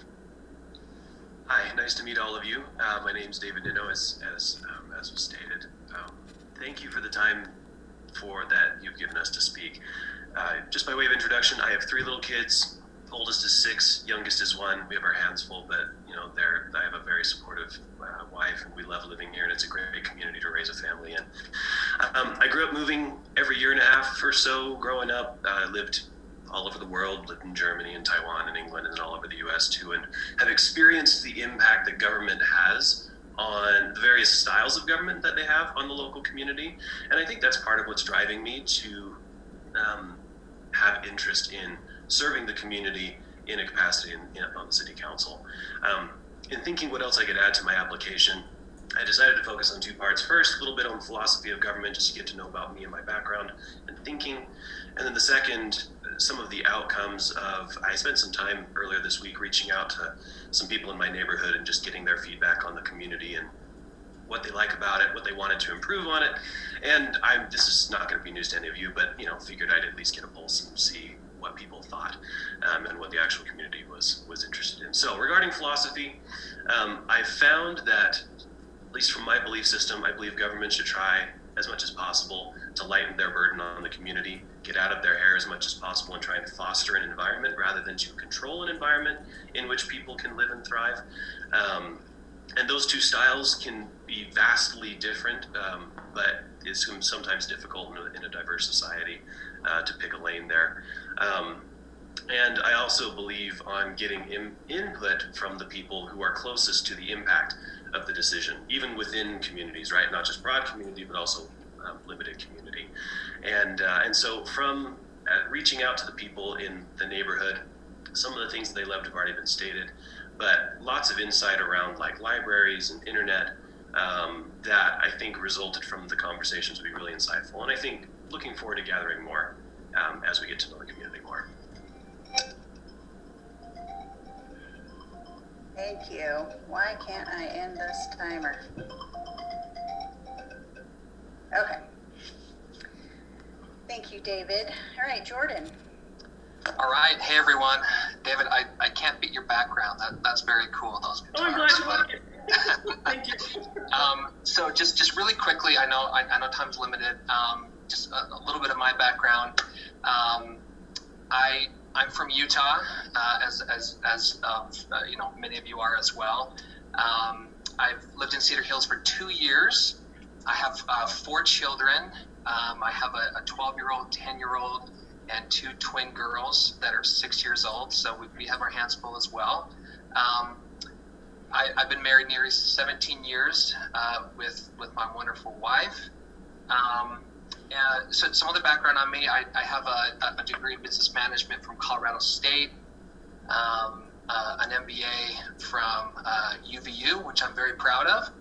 Hi, nice to meet all of you. My name's David Nino, as was stated. Thank you for the time that you've given us to speak. Just by way of introduction, I have 3 little kids. Oldest is 6, youngest is 1. We have our hands full, but I have a very supportive wife, and we love living here, and it's a great community to raise a family in. I grew up moving every year and a half or so growing up. I lived all over the world, lived in Germany and Taiwan and England and all over the US too, and have experienced the impact that government has on the various styles of government that they have on the local community. And I think that's part of what's driving me to have interest in serving the community in a capacity on the city council. In thinking what else I could add to my application, I decided to focus on 2 parts. First, a little bit on philosophy of government, just to get to know about me and my background and thinking. And then the second, some of the outcomes of, I spent some time earlier this week reaching out to some people in my neighborhood and just getting their feedback on the community and what they like about it, what they wanted to improve on it. And this is not going to be news to any of you, but figured I'd at least get a pulse and see what people thought and what the actual community was interested in. So regarding philosophy, I found that, at least from my belief system, I believe government should try as much as possible to lighten their burden on the community, get out of their hair as much as possible, and try and foster an environment rather than to control an environment in which people can live and thrive. And those 2 styles can be vastly different, but it's sometimes difficult in a diverse society to pick a lane there. And I also believe on getting input from the people who are closest to the impact of the decision, even within communities, right? Not just broad community, but also limited community. And so from reaching out to the people in the neighborhood, some of the things that they loved have already been stated, but lots of insight around like libraries and internet that I think resulted from the conversations would be really insightful. And I think looking forward to gathering more as we get to know the community more. Thank you. Why can't I end this timer? Okay. Thank you, David. All right, Jordan. All right. Hey, everyone. David, I can't beat your background. That's very cool, those guitars. I'm glad you like it. Thank you. So just really quickly, I know time's limited. Just a little bit of my background. I'm from Utah, as you know, many of you are as well. I've lived in Cedar Hills for 2 years. I have 4 children. I have a 12-year-old, 10-year-old, and 2 twin girls that are 6 years old. So we have our hands full as well. I've been married nearly 17 years with my wonderful wife. So some other background on me, I have a degree in business management from Colorado State, an MBA from UVU, which I'm very proud of.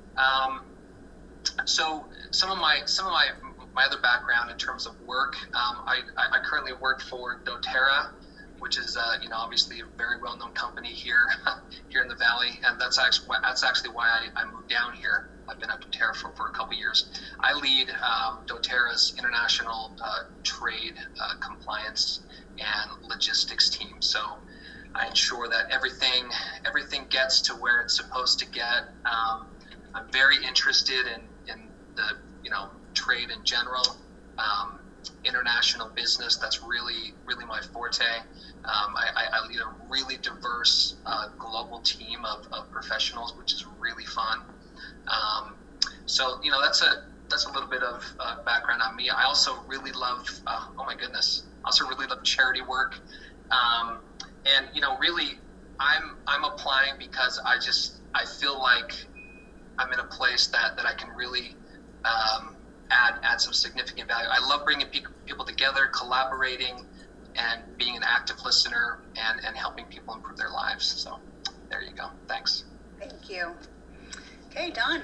So some of my other background in terms of work, I currently work for doTERRA, which is you know, obviously a very well-known company here in the Valley, and that's actually why I moved down here. I've been at doTERRA for a couple of years. I lead doTERRA's international trade compliance and logistics team. So I ensure that everything gets to where it's supposed to get. I'm very interested in the, you know, trade in general, international business. That's really my forte. I lead a really diverse global team of professionals, which is really fun. So, you know, that's a little bit of background on me. I also really love, oh my goodness, I also really love charity work. And, you know, really I'm applying because I feel like I'm in a place that I can really add some significant value. I love bringing people together, collaborating, and being an active listener and helping people improve their lives. So there you go. Thanks. Thank you. Okay, Don.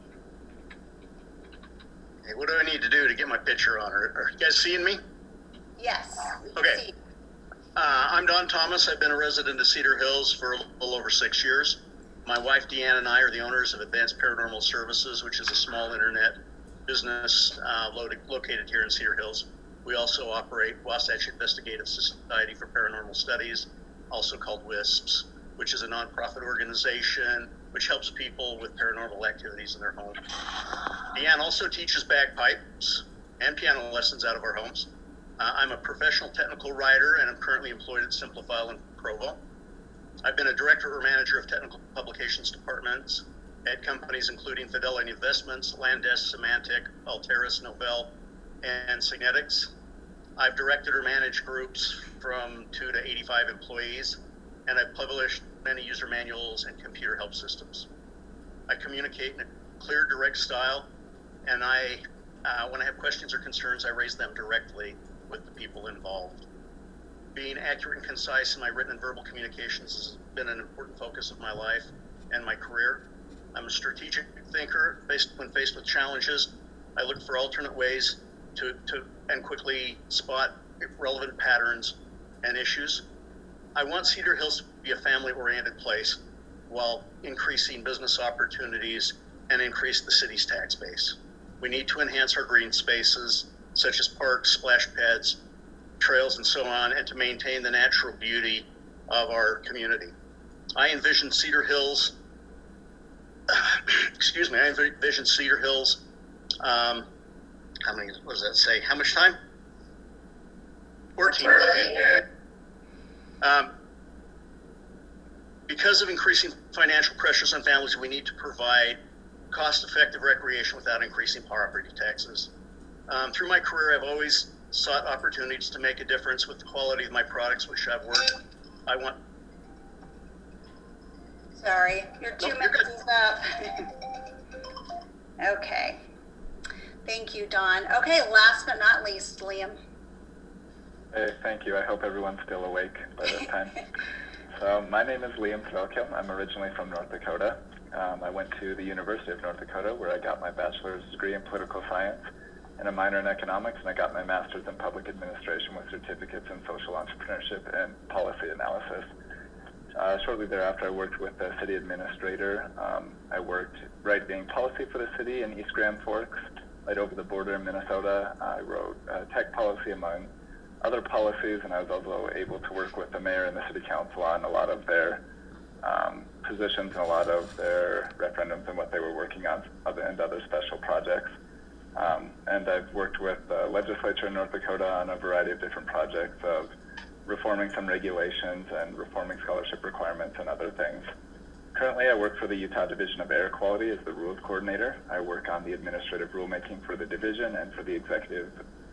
Hey, what do I need to do to get my picture on? Are you guys seeing me? Yes. Okay. I'm Don Thomas. I've been a resident of Cedar Hills for a little over 6 years. My wife, Deanne, and I are the owners of Advanced Paranormal Services, which is a small internet business located here in Cedar Hills. We also operate Wasatch Investigative Society for Paranormal Studies, also called WISPS, which is a nonprofit organization which helps people with paranormal activities in their home. Deanne also teaches bagpipes and piano lessons out of our homes. I'm a professional technical writer, and I'm currently employed at Simplifile in Provo. I've been a director or manager of technical publications departments at companies including Fidelity Investments, Landesk, Symantec, Alteris, Novell, and Signetics. I've directed or managed groups from 2 to 85 employees, and I've published many user manuals and computer help systems. I communicate in a clear, direct style, and when I have questions or concerns, I raise them directly with the people involved. Being accurate and concise in my written and verbal communications has been an important focus of my life and my career. I'm a strategic thinker. When faced with challenges, I look for alternate ways to quickly spot relevant patterns and issues. I want Cedar Hills to be a family-oriented place while increasing business opportunities and increase the city's tax base. We need to enhance our green spaces, such as parks, splash pads, trails, and so on, and to maintain the natural beauty of our community. I envision Cedar Hills, I envision Cedar Hills, what does that say? How much time? 14. Because of increasing financial pressures on families, we need to provide cost-effective recreation without increasing property taxes. Through my career, I've always sought opportunities to make a difference with the quality of my products, which I've worked. Sorry, your 2 minutes is up. Okay. Thank you, Don. Okay, last but not least, Liam. Hey, thank you. I hope everyone's still awake by this time. So my name is Liam Tvelkim. I'm originally from North Dakota. I went to the University of North Dakota, where I got my bachelor's degree in political science and a minor in economics, and I got my master's in public administration with certificates in social entrepreneurship and policy analysis. Shortly thereafter, I worked with the city administrator. I worked writing policy for the city in East Grand Forks, right over the border in Minnesota. I wrote tech policy among other policies, and I was also able to work with the mayor and the city council on a lot of their positions and a lot of their referendums and what they were working on and other special projects. And I've worked with the legislature in North Dakota on a variety of different projects of reforming some regulations and reforming scholarship requirements and other things. Currently, I work for the Utah Division of Air Quality as the rules coordinator. I work on the administrative rulemaking for the division and for the executive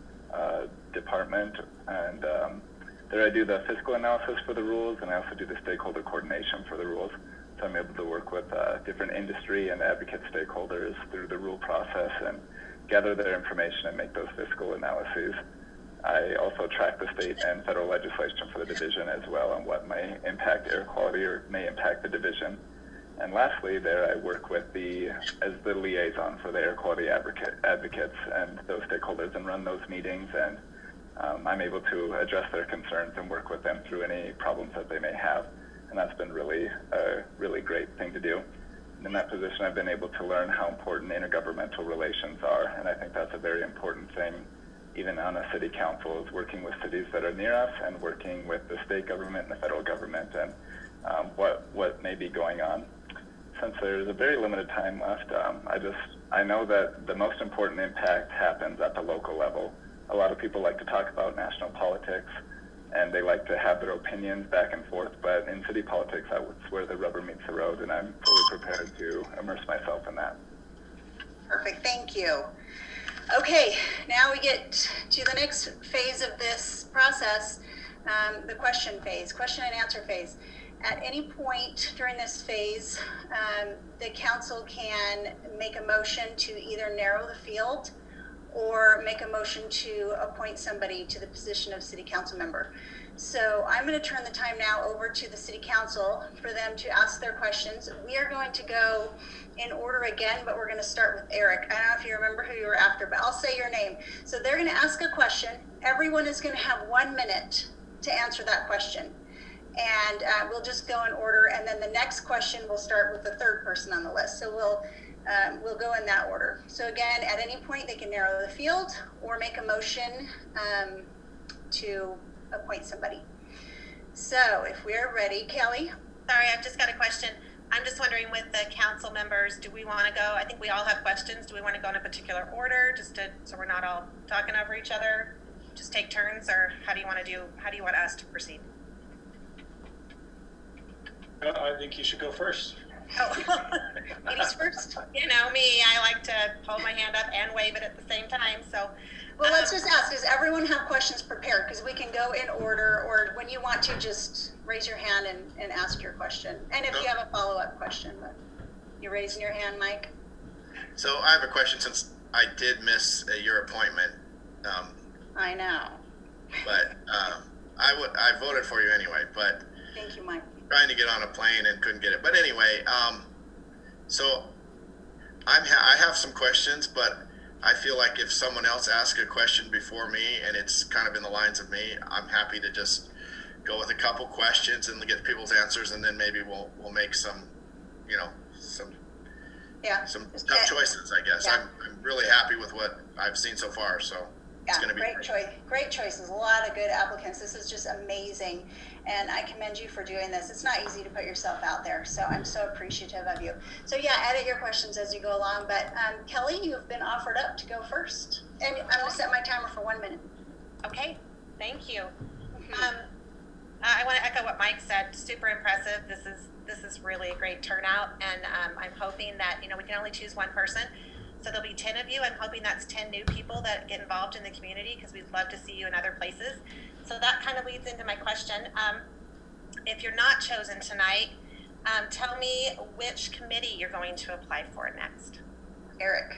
department. And there I do the fiscal analysis for the rules, and I also do the stakeholder coordination for the rules. So I'm able to work with different industry and advocate stakeholders through the rule process and gather their information and make those fiscal analyses. I also track the state and federal legislation for the division as well on what may impact air quality or may impact the division. And lastly, there I work with as the liaison for the air quality advocates and those stakeholders and run those meetings, and I'm able to address their concerns and work with them through any problems that they may have. And that's been really a really great thing to do. In that position, I've been able to learn how important intergovernmental relations are, and I think that's a very important thing, even on a city council, is working with cities that are near us and working with the state government and the federal government and what may be going on. Since there's a very limited time left, I know that the most important impact happens at the local level. A lot of people like to talk about national politics, and they like to have their opinions back and forth, but in city politics, that's where the rubber meets the road, and I'm fully prepared to immerse myself in that. Perfect, thank you. Okay, now we get to the next phase of this process, the question and answer phase. At any point during this phase, the council can make a motion to either narrow the field or make a motion to appoint somebody to the position of city council member. So I'm going to turn the time now over to the city council for them to ask their questions. We are going to go in order again, but we're going to start with Eric. I don't know if you remember who you were after, but I'll say your name. So they're going to ask a question. Everyone is going to have 1 minute to answer that question. And we'll just go in order, and then the next question will start with the third person on the list. So we'll go in that order. So again, at any point they can narrow the field or make a motion to appoint somebody. So if we're ready, Kelly. Sorry, I've just got a question. I'm just wondering with the council members, do we want to go, I think we all have questions. Do we want to go in a particular order so we're not all talking over each other? Just take turns, or how do you want us to proceed? I think you should go first. Oh, ladies first. You know me, I like to hold my hand up and wave it at the same time. So, well, let's just ask: does everyone have questions prepared? Because we can go in order, or when you want to, just raise your hand and ask your question. And if you have a follow-up question, but you're raising your hand, Mike. So I have a question since I did miss your appointment. I know. But I voted for you anyway. But thank you, Mike. Trying to get on a plane and couldn't get it. But anyway, so I have some questions, but I feel like if someone else asks a question before me and it's kind of in the lines of me, I'm happy to just go with a couple questions and get people's answers, and then maybe we'll make some tough choices, I guess. Yeah. I'm really happy with what I've seen so far, so it's going to be great choices. A lot of good applicants. This is just amazing, and I commend you for doing this. It's not easy to put yourself out there, so I'm so appreciative of you. So yeah, edit your questions as you go along, but Kelly, you've been offered up to go first, and I'm going to set my timer for 1 minute. Okay, thank you. I want to echo what Mike said. Super impressive. This is really a great turnout, and I'm hoping that we can only choose one person. So there'll be 10 of you. I'm hoping that's 10 new people that get involved in the community, because we'd love to see you in other places. So that kind of leads into my question. If you're not chosen tonight, tell me which committee you're going to apply for next. Eric.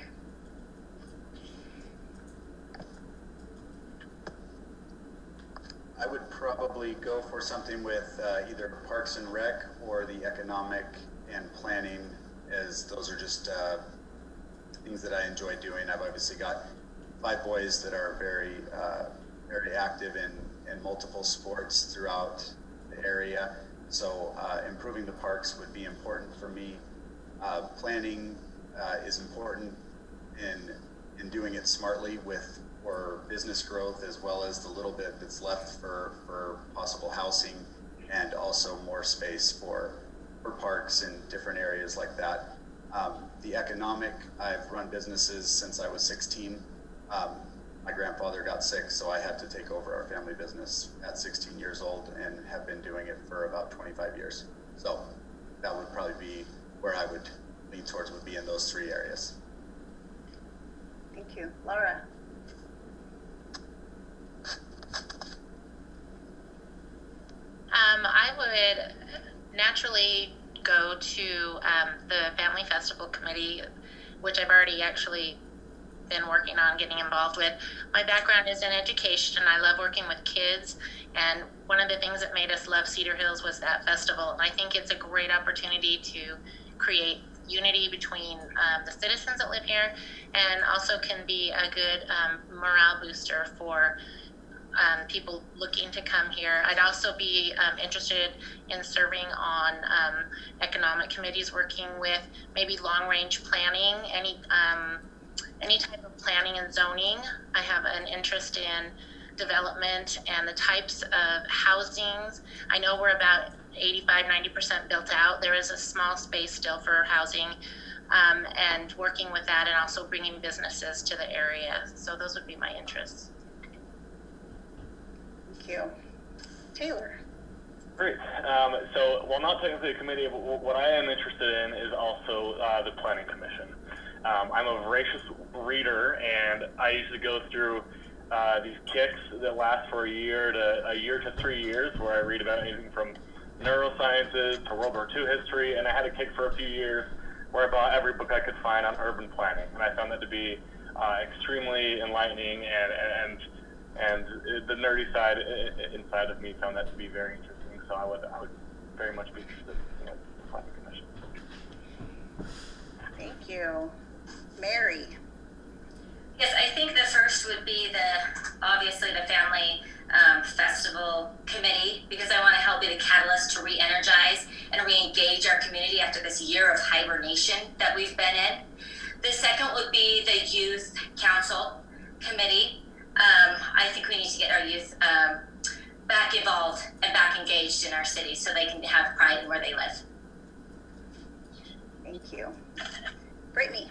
I would probably go for something with either Parks and Rec or the Economic and Planning, as those are just things that I enjoy doing. I've obviously got 5 boys that are very active in multiple sports throughout the area, So improving the parks would be important for me. Planning is important in doing it smartly for business growth, as well as the little bit that's left for possible housing, and also more space for parks in different areas like that. The economic, I've run businesses since I was 16. My grandfather got sick, so I had to take over our family business at 16 years old and have been doing it for about 25 years. So that would probably be where I would lean towards, would be in those three areas. Thank you. Laura? I would naturally go to the Family Festival Committee, which I've already actually been working on getting involved with. My background is in education. I love working with kids, and one of the things that made us love Cedar Hills was that festival. And I think it's a great opportunity to create unity between the citizens that live here, and also can be a good morale booster for people looking to come here. I'd also be interested in serving on economic committees, working with maybe long-range planning, any type of planning and zoning. I have an interest in development and the types of housings. I know we're about 85-90% built out. There is a small space still for housing, and working with that, and also bringing businesses to the area. So those would be my interests. Thank you. Taylor? Great. So while not technically a committee, what I am interested in is also the Planning Commission. I'm a voracious reader, and I usually go through these kicks that last for a year to 3 years, where I read about anything from neurosciences to World War II history, and I had a kick for a few years where I bought every book I could find on urban planning, and I found that to be extremely enlightening, and the nerdy side inside of me found that to be very interesting. So I would very much be interested in the Planning Commission. Thank you. Mary? Yes, I think the first would be obviously the Family Festival Committee, because I want to help be the catalyst to re-energize and re-engage our community after this year of hibernation that we've been in. The second would be the Youth Council Committee. I think we need to get our youth back involved and back engaged in our city so they can have pride in where they live. Thank you. Brittany?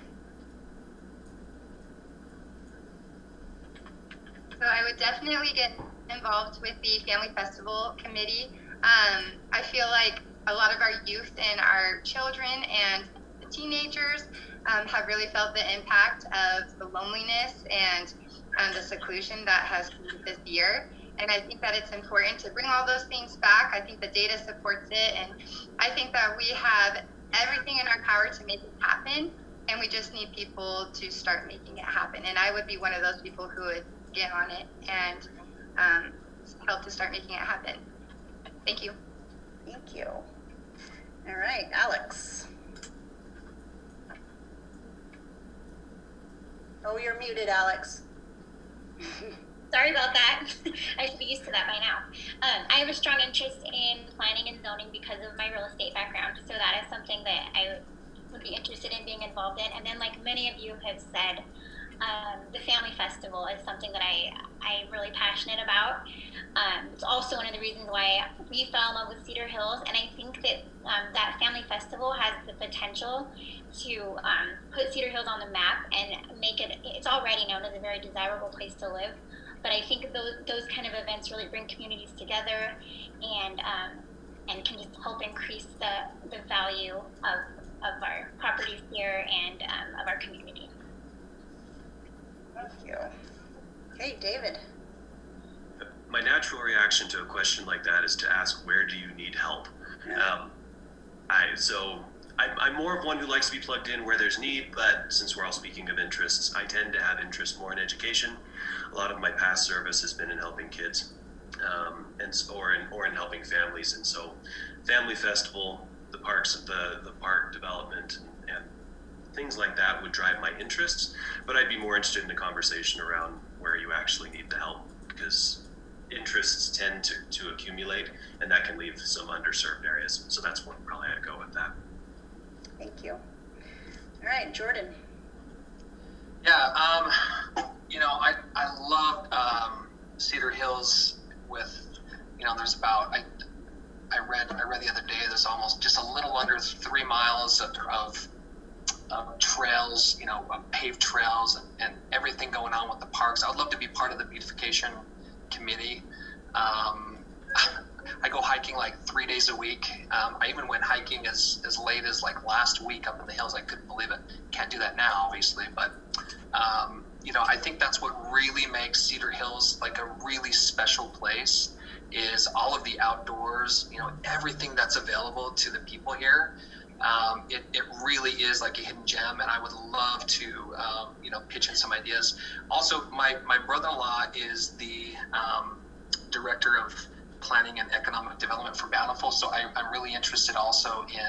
So I would definitely get involved with the Family Festival Committee. I feel like a lot of our youth and our children and the teenagers have really felt the impact of the loneliness and the seclusion that has come this year. And I think that it's important to bring all those things back. I think the data supports it, and I think that we have everything in our power to make it happen, and we just need people to start making it happen. And I would be one of those people who would get on it and help to start making it happen. Thank you. Thank you. All right, Alex. Oh, you're muted, Alex. Sorry about that. I should be used to that by now. I have a strong interest in planning and zoning because of my real estate background, so that is something that I would be interested in being involved in. And then, like many of you have said, the Family Festival is something that I'm really passionate about. It's also one of the reasons why we fell in love with Cedar Hills, and I think that that Family Festival has the potential to put Cedar Hills on the map and make it's already known as a very desirable place to live. But I think those kind of events really bring communities together and can just help increase the value of our properties here and of our community. Thank you. Hey, David. My natural reaction to a question like that is to ask, where do you need help? Yeah. I'm more of one who likes to be plugged in where there's need, but since we're all speaking of interests, I tend to have interest more in education. A lot of my past service has been in helping kids, or in helping families, and so Family Festival, the parks, the park development, and things like that would drive my interests. But I'd be more interested in the conversation around where you actually need the help, because interests tend to accumulate, and that can leave some underserved areas. So that's one probably I'd go with that. Thank you. All right, Jordan. Yeah, I loved Cedar Hills with, there's about, I read the other day, there's almost just a little under 3 miles of trails, paved trails and everything going on with the parks. I would love to be part of the beautification committee. I go hiking like 3 days a week. I even went hiking as late as like last week up in the hills. I couldn't believe it. Can't do that now, obviously, but I think that's what really makes Cedar Hills like a really special place, is all of the outdoors, everything that's available to the people here. It really is like a hidden gem, and I would love to, pitch in some ideas. Also, my brother-in-law is the director of planning and economic development for Bountiful, so I'm really interested also in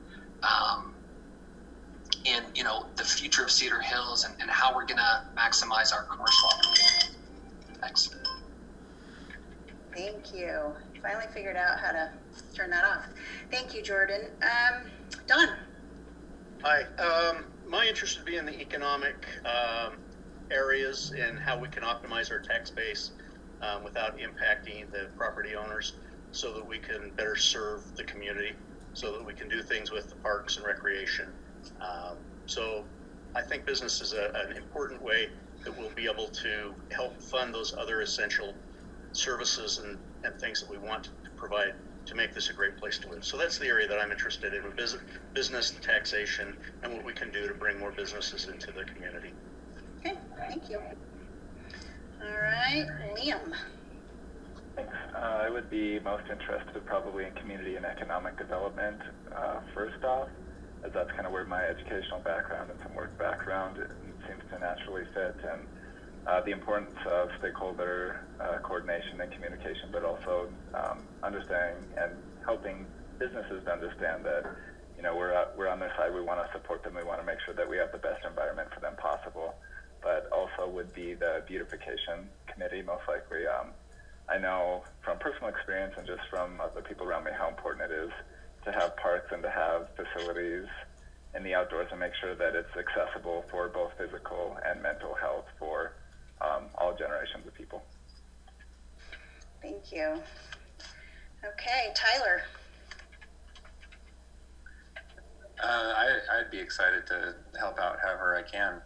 the future of Cedar Hills and how we're going to maximize our commercial opportunities. Thanks. Thank you. Finally figured out how to turn that off. Thank you, Jordan. Don. Hi. My interest would be in the economic areas and how we can optimize our tax base without impacting the property owners, so that we can better serve the community, so that we can do things with the parks and recreation. So I think business is an important way that we'll be able to help fund those other essential services and things that we want to provide to make this a great place to live. So that's the area that I'm interested in, with business, taxation, and what we can do to bring more businesses into the community. Okay, thank you. All right, Liam. Thanks. I would be most interested probably in community and economic development first off, as that's kind of where my educational background and some work background seems to naturally fit, and the importance of stakeholder coordination and communication, but also understanding and helping businesses to understand that we're on their side. We want to support them. We want to make sure that we have the best environment for them possible. But also would be the beautification committee, most likely. I know from personal experience and just from other people around me how important it is to have parks and to have facilities in the outdoors and make sure that it's accessible for both physical and mental health for all generations of people. Thank you. Okay, Tyler. I'd be excited to help out however I can.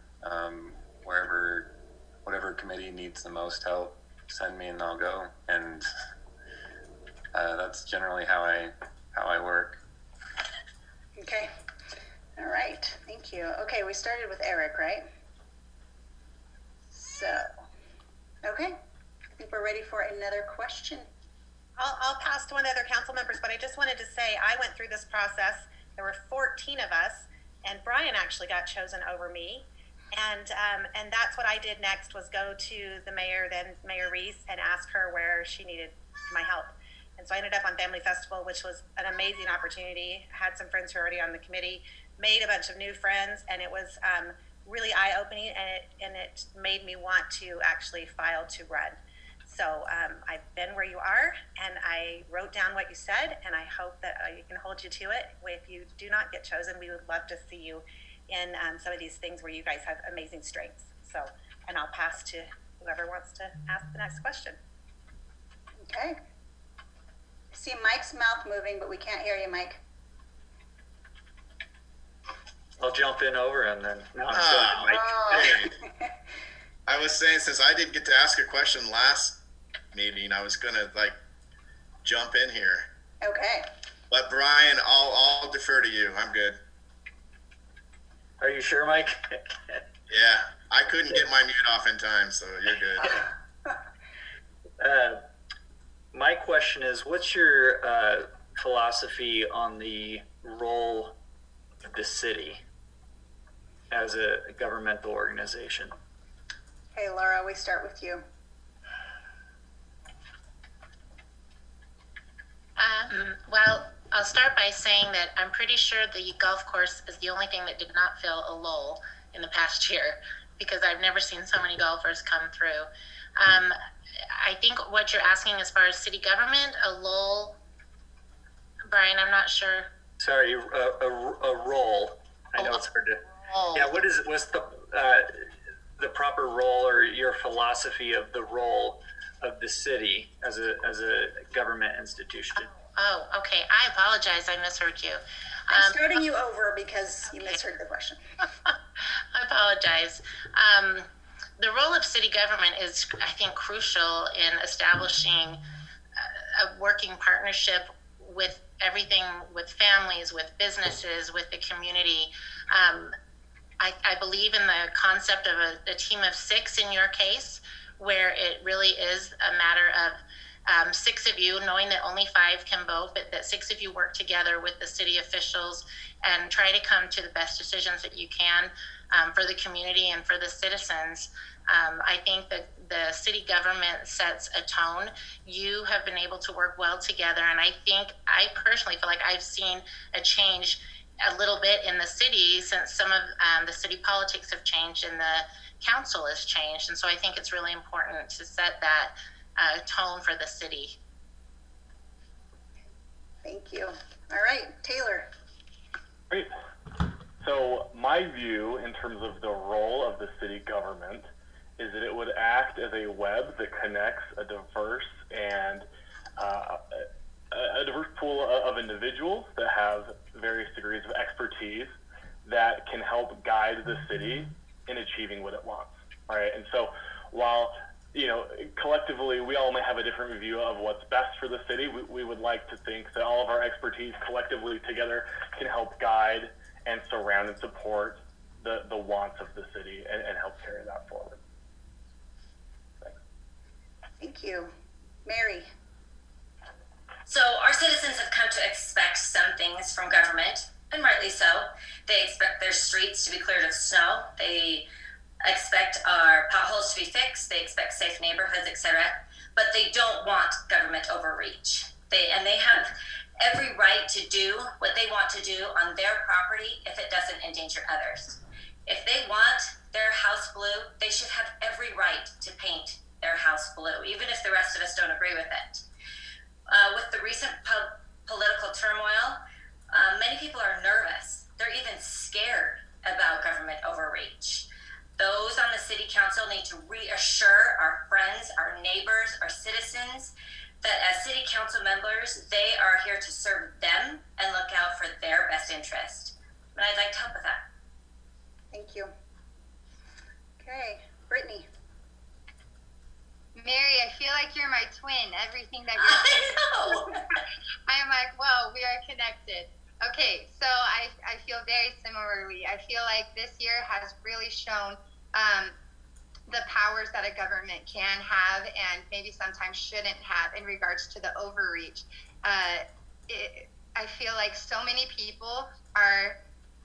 Whatever committee needs the most help, send me and I'll go. And that's generally how I work. Okay. All right. Thank you. Okay, we started with Eric, right? So, okay. I think we're ready for another question. I'll pass to one of the other council members, but I just wanted to say I went through this process. There were 14 of us, and Brian actually got chosen over me. And that's what I did next, was go to the mayor, then Mayor Reese, and ask her where she needed my help. And so I ended up on Family Festival, which was an amazing opportunity. Had some friends who were already on the committee, made a bunch of new friends, and it was really eye-opening, and it made me want to actually file to run. So I've been where you are, and I wrote down what you said, and I hope that I can hold you to it. If you do not get chosen, we would love to see you in some of these things where you guys have amazing strengths. So, and I'll pass to whoever wants to ask the next question. Okay. I see Mike's mouth moving, but we can't hear you, Mike. I'll jump in over and then. No, I'm Mike. Hey. I was saying, since I didn't get to ask a question last meeting, I was gonna jump in here. Okay. But Brian, I'll defer to you. I'm good. Are you sure, Mike? Yeah, I couldn't get my mute off in time, so you're good. My question is, what's your philosophy on the role of the city as a governmental organization? Hey, Laura, we start with you. Well, I'll start by saying that I'm pretty sure the golf course is the only thing that did not fill a lull in the past year, because I've never seen so many golfers come through. I think what you're asking as far as city government, a lull, Brian, I'm not sure. Sorry, a role. I know it's hard to. Yeah, what's the proper role or your philosophy of the role of the city as a government institution? Oh, okay. I apologize. I misheard you. I'm starting you over because you misheard the question. I apologize. The role of city government is, I think, crucial in establishing a working partnership with everything, with families, with businesses, with the community. I believe in the concept of a team of 6 in your case, where it really is a matter of 6 of you, knowing that only 5 can vote, but that 6 of you work together with the city officials and try to come to the best decisions that you can for the community and for the citizens. I think that the city government sets a tone. You have been able to work well together, and I personally feel like I've seen a change a little bit in the city since some of the city politics have changed and the council has changed. And so I think it's really important to set that tone for the city. Thank you. All right, Taylor. Great. So my view in terms of the role of the city government is that it would act as a web that connects a diverse and a diverse pool of individuals that have various degrees of expertise that can help guide the city in achieving what it wants. All right. And so while, collectively we all may have a different view of what's best for the city, we would like to think that all of our expertise collectively together can help guide and surround and support the wants of the city and help carry that forward. Thanks. Thank you. Mary. So our citizens have come to expect some things from government, and rightly so. They expect their streets to be cleared of snow. They expect our potholes to be fixed. They expect safe neighborhoods, etc. But they don't want government overreach. They have every right to do what they want to do on their property if it doesn't endanger others. If they want their house blue, they should have every right to paint their house blue, even if the rest of us don't agree with it. With the recent political turmoil, many people are nervous. They're even scared about government overreach. Those on the city council need to reassure our friends, our neighbors, our citizens that as city council members, they are here to serve them and look out for their best interest. And I'd like to help with that. Thank you. Okay, Brittany. Mary, I feel like you're my twin. Everything that you're saying. I know. I'm like, whoa, we are connected. Okay, so I feel very similarly. I feel like this year has really shown the powers that a government can have and maybe sometimes shouldn't have in regards to the overreach. I feel like so many people are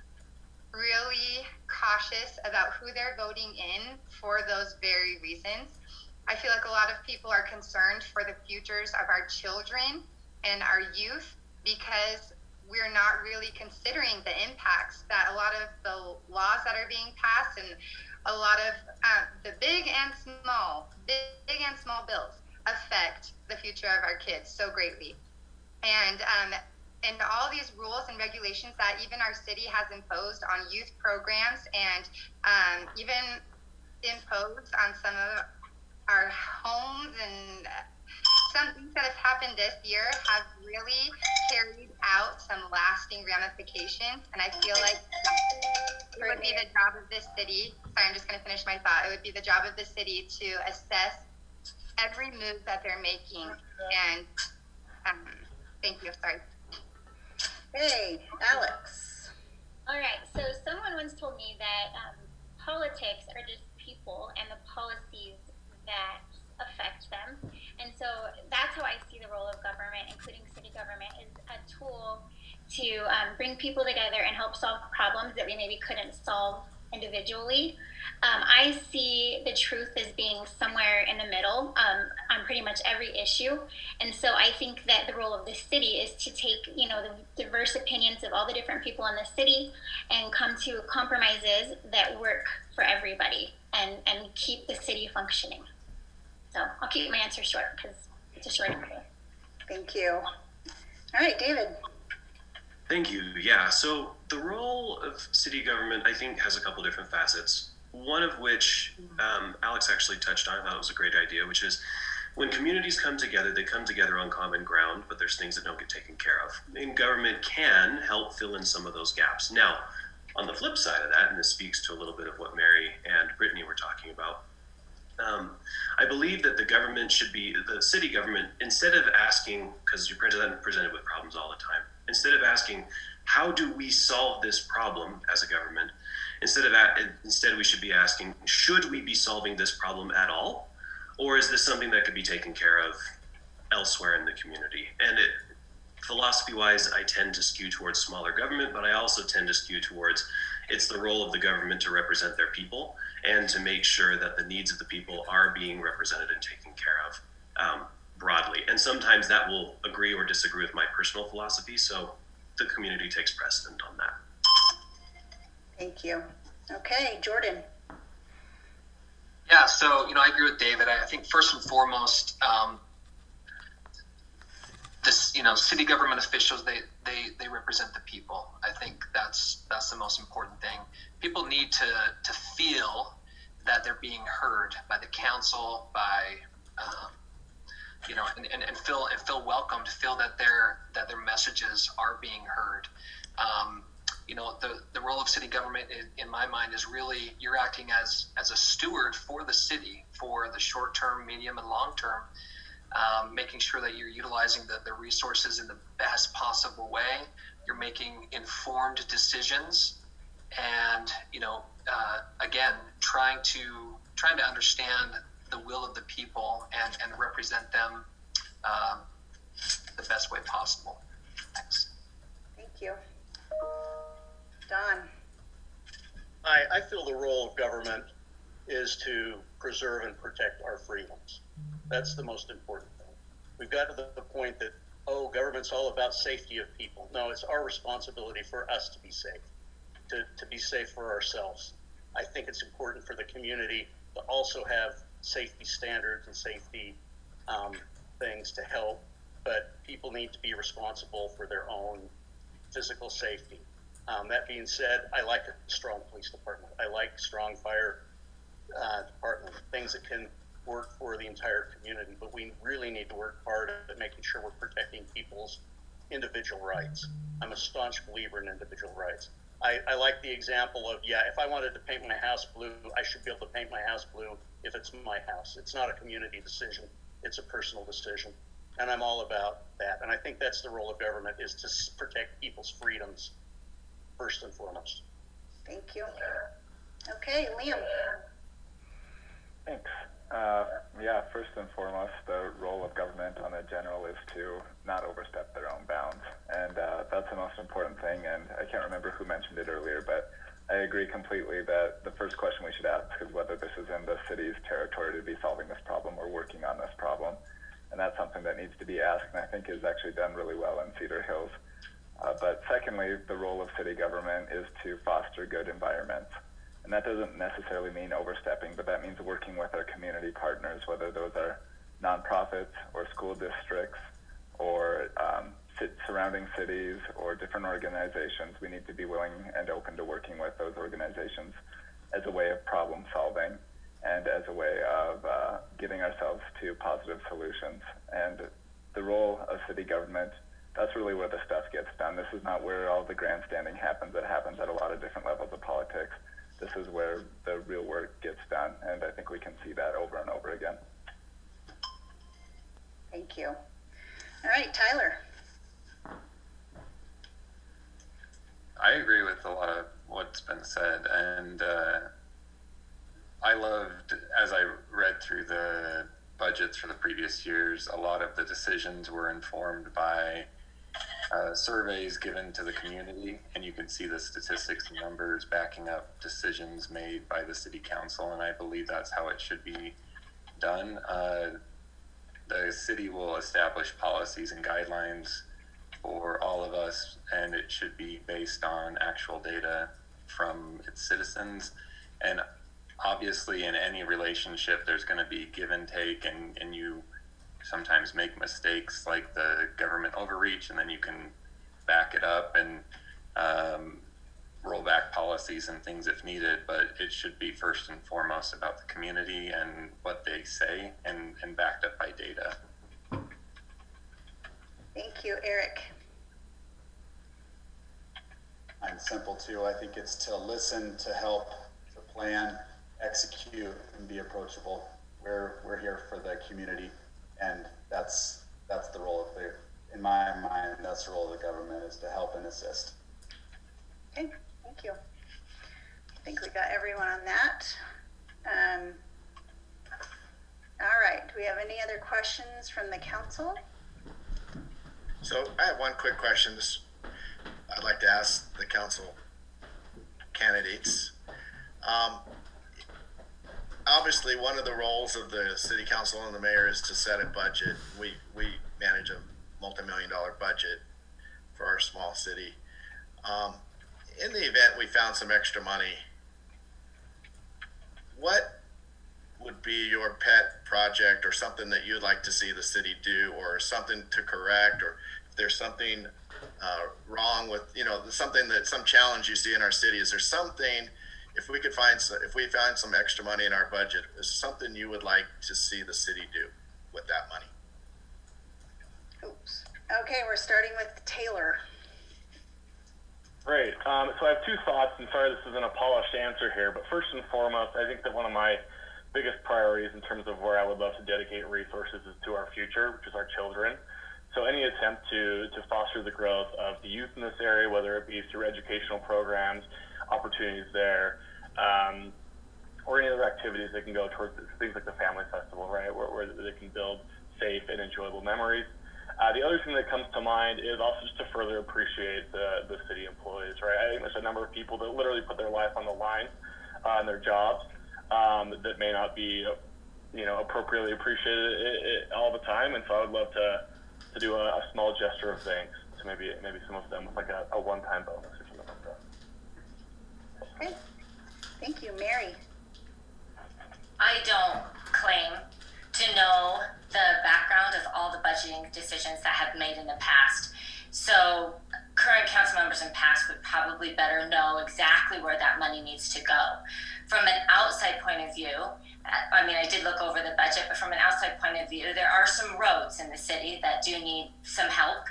really cautious about who they're voting in for those very reasons. I feel like a lot of people are concerned for the futures of our children and our youth because we're not really considering the impacts that a lot of the laws that are being passed and a lot of the big and small bills affect the future of our kids so greatly. And all these rules and regulations that even our city has imposed on youth programs and even imposed on some of our homes and some things that have happened this year have really carried out some lasting ramifications. And I feel like it would be the job of this city. Sorry, I'm just going to finish my thought. It would be the job of the city to assess every move that they're making. And thank you. Sorry. Hey, Alex. All right. So someone once told me that politics are just people and the policies that affect them. And so that's how I see the role of government, including city government, is a tool to bring people together and help solve problems that we maybe couldn't solve individually. I see the truth as being somewhere in the middle on pretty much every issue. And so I think that the role of the city is to take, the diverse opinions of all the different people in the city and come to compromises that work for everybody and keep the city functioning. So I'll keep my answer short because it's a short answer. Thank you. All right, David. Thank you. Yeah, so the role of city government, I think, has a couple different facets. One of which Alex actually touched on. I thought it was a great idea, which is when communities come together, they come together on common ground, but there's things that don't get taken care of. And government can help fill in some of those gaps. Now, on the flip side of that, and this speaks to a little bit of what Mary and Brittany were talking about, I believe that the city government, instead of asking, because you're presented with problems all the time, instead of asking, how do we solve this problem as a government, instead we should be asking, should we be solving this problem at all? Or is this something that could be taken care of elsewhere in the community? And philosophy-wise, I tend to skew towards smaller government, but I also tend to skew towards it's the role of the government to represent their people and to make sure that the needs of the people are being represented and taken care of broadly. And sometimes that will agree or disagree with my personal philosophy, so the community takes precedent on that. Thank you. Okay, Jordan. Yeah, so, I agree with David. I think first and foremost, city government officials, they represent the people. I think that's the most important thing. People need to feel that they're being heard by the council, by and feel welcomed, feel that their messages are being heard. The role of city government in my mind is really you're acting as a steward for the city for the short term, medium, and long term. Making sure that you're utilizing the resources in the best possible way. You're making informed decisions, and again, trying to understand the will of the people and represent them the best way possible. Thanks. Thank you. Don. I feel the role of government is to preserve and protect our freedoms. That's the most important thing. We've got to the point that, government's all about safety of people. No, it's our responsibility for us to be safe, to be safe for ourselves. I think it's important for the community to also have safety standards and safety things to help, but people need to be responsible for their own physical safety. That being said, I like a strong police department. I like strong fire department, things that can work for the entire community, but we really need to work hard at making sure we're protecting people's individual rights. I'm a staunch believer in individual rights. I like the example of, if I wanted to paint my house blue, I should be able to paint my house blue if it's my house. It's not a community decision. It's a personal decision. And I'm all about that. And I think that's the role of government, is to protect people's freedoms first and foremost. Thank you. Okay, Liam. Thanks. First and foremost, the role of government on the general is to not overstep their own bounds. And that's the most important thing. And I can't remember who mentioned it earlier, but I agree completely that the first question we should ask is whether this is in the city's territory to be solving this problem or working on this problem. And that's something that needs to be asked, and I think is actually done really well in Cedar Hills. But secondly, the role of city government is to foster good environments. And that doesn't necessarily mean overstepping, but that means working with our community partners, whether those are nonprofits or school districts or surrounding cities or different organizations. We need to be willing and open to working with those organizations as a way of problem solving and as a way of getting ourselves to positive solutions. And the role of city government, that's really where the stuff gets done. This is not where all the grandstanding happens. It happens at a lot of different levels of politics. This is where the real work gets done, and I think we can see that over and over again. Thank you. All right, Tyler. I agree with a lot of what's been said, and I loved, as I read through the budgets for the previous years, a lot of the decisions were informed by surveys given to the community, and you can see the statistics and numbers backing up decisions made by the city council, and I believe that's how it should be done. The city will establish policies and guidelines for all of us, and it should be based on actual data from its citizens. And obviously in any relationship, there's going to be give and take, and you sometimes make mistakes like the government overreach, and then you can back it up and roll back policies and things if needed. But it should be first and foremost about the community and what they say, and backed up by data. Thank you, Eric. Mine's simple too. I think it's to listen, to help, to plan, execute, and be approachable. We're here for the community, and that's the role of in my mind, that's the role of the government, is to help and assist. Okay, thank you. I think we got everyone on that. All right, do we have any other questions from the council? So I have one quick question I'd like to ask the council candidates. Obviously, one of the roles of the city council and the mayor is to set a budget. We manage a multi-million-dollar budget for our small city. In the event we found some extra money, what would be your pet project, or something that you'd like to see the city do, or something to correct, or if there's something wrong with, some challenge you see in our city? Is there something, if we found some extra money in our budget, is something you would like to see the city do with that money? Oops. Okay, we're starting with Taylor. Great. So I have two thoughts, and sorry this isn't a polished answer here, but first and foremost, I think that one of my biggest priorities in terms of where I would love to dedicate resources is to our future, which is our children. So any attempt to foster the growth of the youth in this area, whether it be through educational programs, opportunities there, or any other activities that can go towards things like the Family Festival, right, where they can build safe and enjoyable memories. The other thing that comes to mind is also just to further appreciate the city employees, right? I think there's a number of people that literally put their life on the line in their jobs that may not be, appropriately appreciated all the time. And so I would love to do a small gesture of thanks to maybe some of them with like a one-time bonus or something like that. Okay, thank you. Mary. I don't claim to know the background of all the budgeting decisions that have been made in the past. So current council members in past would probably better know exactly where that money needs to go. From an outside point of view, I did look over the budget, but from an outside point of view, there are some roads in the city that do need some help.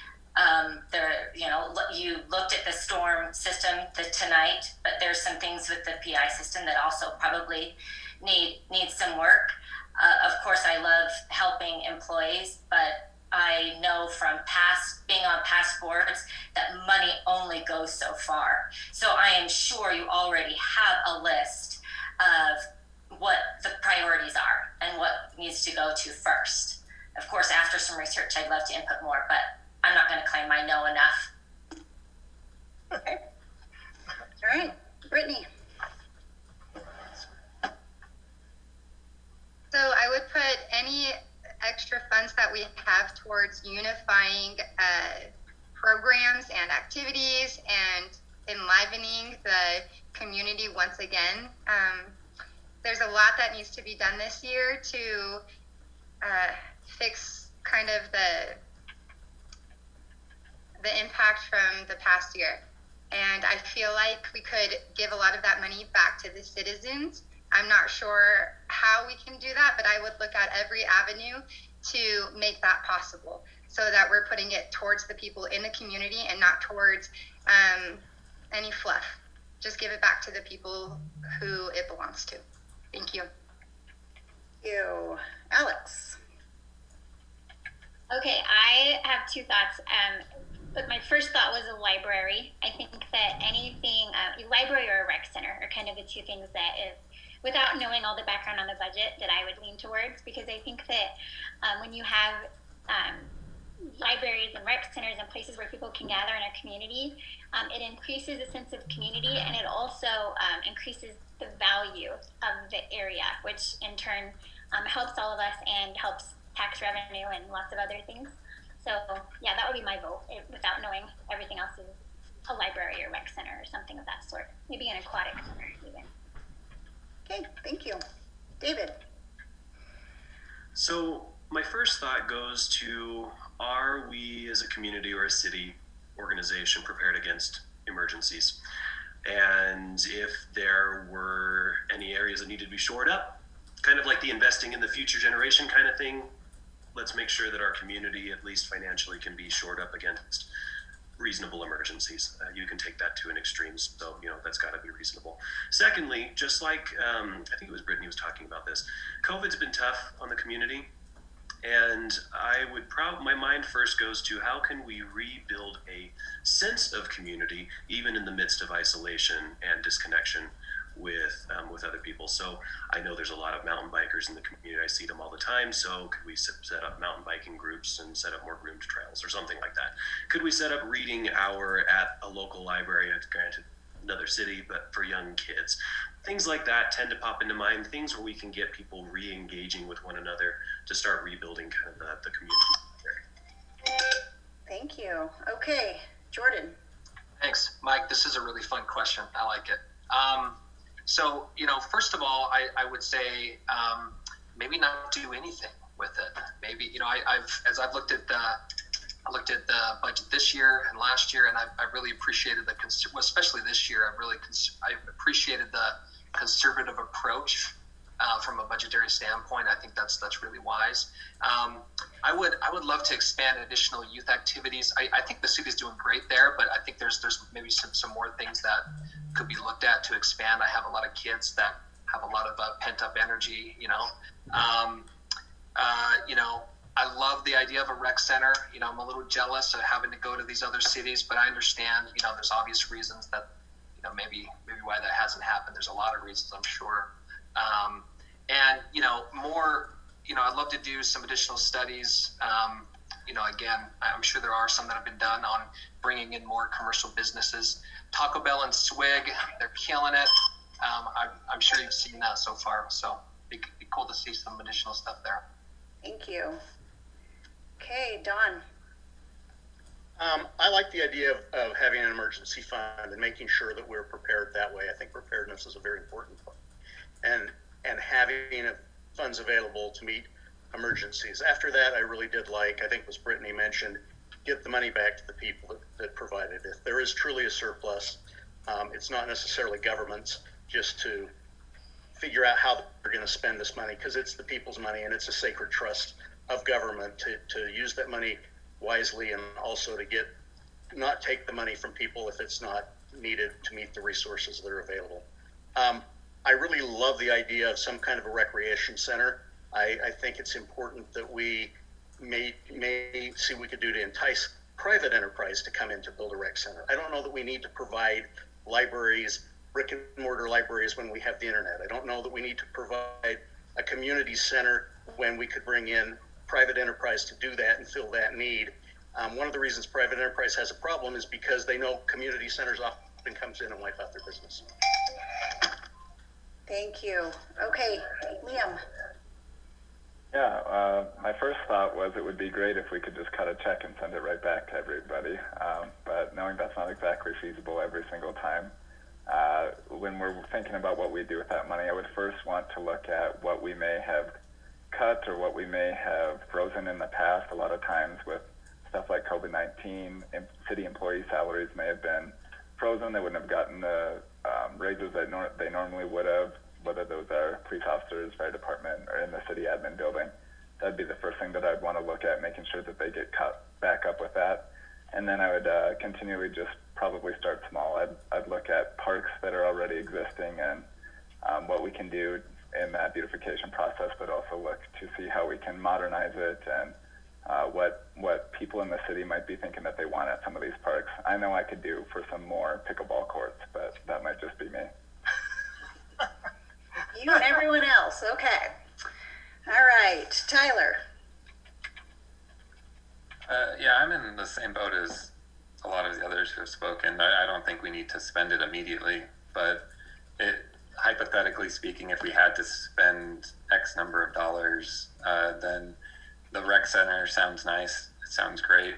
You looked at the storm system tonight, but there's some things with the PI system that also probably need some work. Of course, I love helping employees, but I know from being on past boards that money only goes so far. So I am sure you already have a list of what the priorities are and what needs to go to first. Of course, after some research, I'd love to input more, but I'm not going to claim I know enough. Okay. All right, Brittany. So I would put any extra funds that we have towards unifying programs and activities and enlivening the community once again. There's a lot that needs to be done this year to fix kind of the impact from the past year. And I feel like we could give a lot of that money back to the citizens. I'm not sure how we can do that, but I would look at every avenue to make that possible so that we're putting it towards the people in the community and not towards any fluff. Just give it back to the people who it belongs to. Thank you. Thank you. Alex. Okay, I have two thoughts. But my first thought was a library. I think that anything, a library or a rec center are kind of the two things that is, without knowing all the background on the budget, that I would lean towards, because I think that when you have libraries and rec centers and places where people can gather in a community, it increases a sense of community, and it also increases the value of the area, which in turn helps all of us and helps tax revenue and lots of other things. So yeah, that would be my vote, without knowing everything else, is a library or rec center or something of that sort. Maybe an aquatic center even. Okay, thank you. David? So my first thought goes to, are we as a community or a city organization prepared against emergencies? And if there were any areas that needed to be shored up, kind of like the investing in the future generation kind of thing, let's make sure that our community, at least financially, can be shored up against reasonable emergencies. You can take that to an extreme, so that's got to be reasonable. Secondly, just like I think it was Brittany was talking about this, COVID's been tough on the community, and I would my mind first goes to, how can we rebuild a sense of community even in the midst of isolation and disconnection with other people. So I know there's a lot of mountain bikers in the community. I see them all the time. So could we set up mountain biking groups and set up more groomed trails or something like that? Could we set up reading hour at a local library, granted another city, but for young kids? Things like that tend to pop into mind, things where we can get people re-engaging with one another to start rebuilding kind of the community. Thank you. Okay, Jordan. Thanks, Mike. This is a really fun question. I like it. So, first of all, I would say maybe not do anything with it. Maybe, I've looked at the budget this year and last year, and I really appreciated especially this year. I appreciated the conservative approach from a budgetary standpoint. I think that's really wise. I would love to expand additional youth activities. I think the city's doing great there, but I think there's maybe some more things that could be looked at to expand. I have a lot of kids that have a lot of pent up energy. I love the idea of a rec center. I'm a little jealous of having to go to these other cities, but I understand. There's obvious reasons that maybe why that hasn't happened. There's a lot of reasons, I'm sure. And more. I'd love to do some additional studies. Again, I'm sure there are some that have been done on bringing in more commercial businesses. Taco Bell and Swig, they're killing it. I'm sure you've seen that so far. So it'd be cool to see some additional stuff there. Thank you. Okay, Don. I like the idea of having an emergency fund and making sure that we're prepared that way. I think preparedness is a very important point. And having funds available to meet emergencies. After that, I really did like, I think it was Brittany mentioned, get the money back to the people that provided it. If there is truly a surplus, it's not necessarily government's just to figure out how they're going to spend this money, because it's the people's money and it's a sacred trust of government to use that money wisely, and also to not take the money from people if it's not needed to meet the resources that are available. I really love the idea of some kind of a recreation center. I think it's important that we may see what we could do to entice private enterprise to come in to build a rec center. I don't know that we need to provide libraries, brick and mortar libraries, when we have the internet. I don't know that we need to provide a community center when we could bring in private enterprise to do that and fill that need. One of the reasons private enterprise has a problem is because they know community centers often comes in and wipe out their business. Thank you. Okay, Liam. Yeah, my first thought was it would be great if we could just cut a check and send it right back to everybody. But knowing that's not exactly feasible every single time, when we're thinking about what we do with that money, I would first want to look at what we may have cut or what we may have frozen in the past. A lot of times with stuff like COVID-19, city employee salaries may have been frozen. They wouldn't have gotten the raises that they normally would have, whether those are police officers, fire department, or in the city admin building. That'd be the first thing that I'd want to look at, making sure that they get cut back up with that. And then I would continually just probably start small. I'd look at parks that are already existing and what we can do in that beautification process, but also look to see how we can modernize it and what people in the city might be thinking that they want at some of these parks. I know I could do for some more pickleball courts, but that might just be me. You and everyone else. Okay. All right, Tyler. Yeah, I'm in the same boat as a lot of the others who have spoken. I don't think we need to spend it immediately, but hypothetically speaking, if we had to spend X number of dollars, then the rec center sounds nice. It sounds great.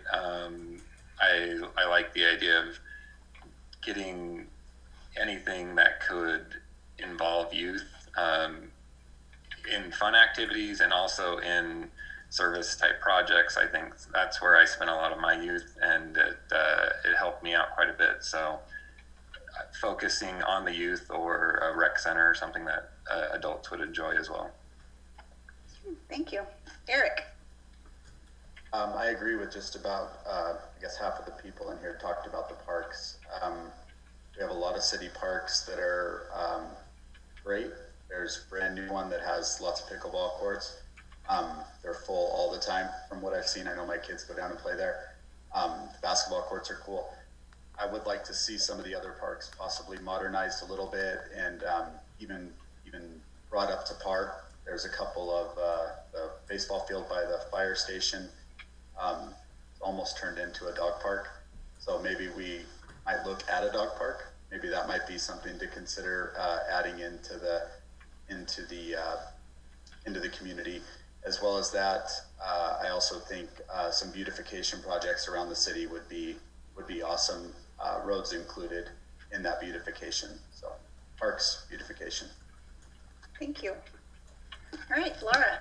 I like the idea of getting anything that could involve youth in fun activities and also in service type projects. I think that's where I spent a lot of my youth, and it helped me out quite a bit. So focusing on the youth or a rec center or something that adults would enjoy as well. Thank you. Eric. I agree with just about, I guess half of the people in here talked about the parks. We have a lot of city parks that are great. There's a brand new one that has lots of pickleball courts. They're full all the time from what I've seen. I know my kids go down and play there. The basketball courts are cool. I would like to see some of the other parks possibly modernized a little bit and even brought up to par. There's a couple of the baseball field by the fire station almost turned into a dog park. So maybe we might look at a dog park. Maybe that might be something to consider adding into the community. As well as that, I also think some beautification projects around the city would be awesome. Roads included in that beautification. So parks, beautification. Thank you. All right, Laura.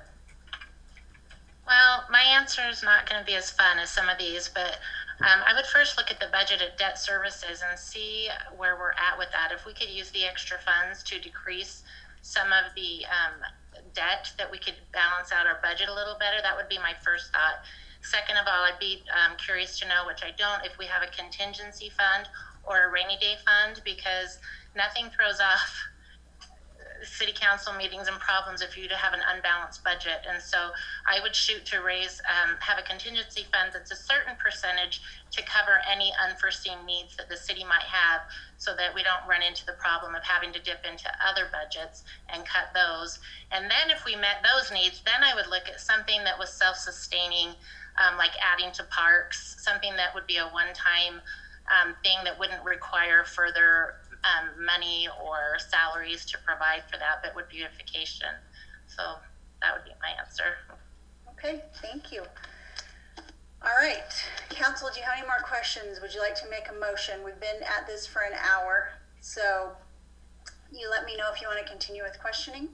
Well, my answer is not going to be as fun as some of these, but I would first look at the budget at debt services and see where we're at with that. If we could use the extra funds to decrease some of the debt, that we could balance out our budget a little better, that would be my first thought. Second of all, I'd be curious to know, which I don't, if we have a contingency fund or a rainy day fund, because nothing throws off city council meetings and problems if you have an unbalanced budget. And so I would shoot to have a contingency fund that's a certain percentage to cover any unforeseen needs that the city might have, so that we don't run into the problem of having to dip into other budgets and cut those. And then if we met those needs, then I would look at something that was self-sustaining, like adding to parks, something that would be a one-time thing that wouldn't require further money or salaries to provide for that, but would beautification. So that would be my answer. Okay, thank you. All right, council, do you have any more questions? Would you like to make a motion? We've been at this for an hour, so you let me know if you want to continue with questioning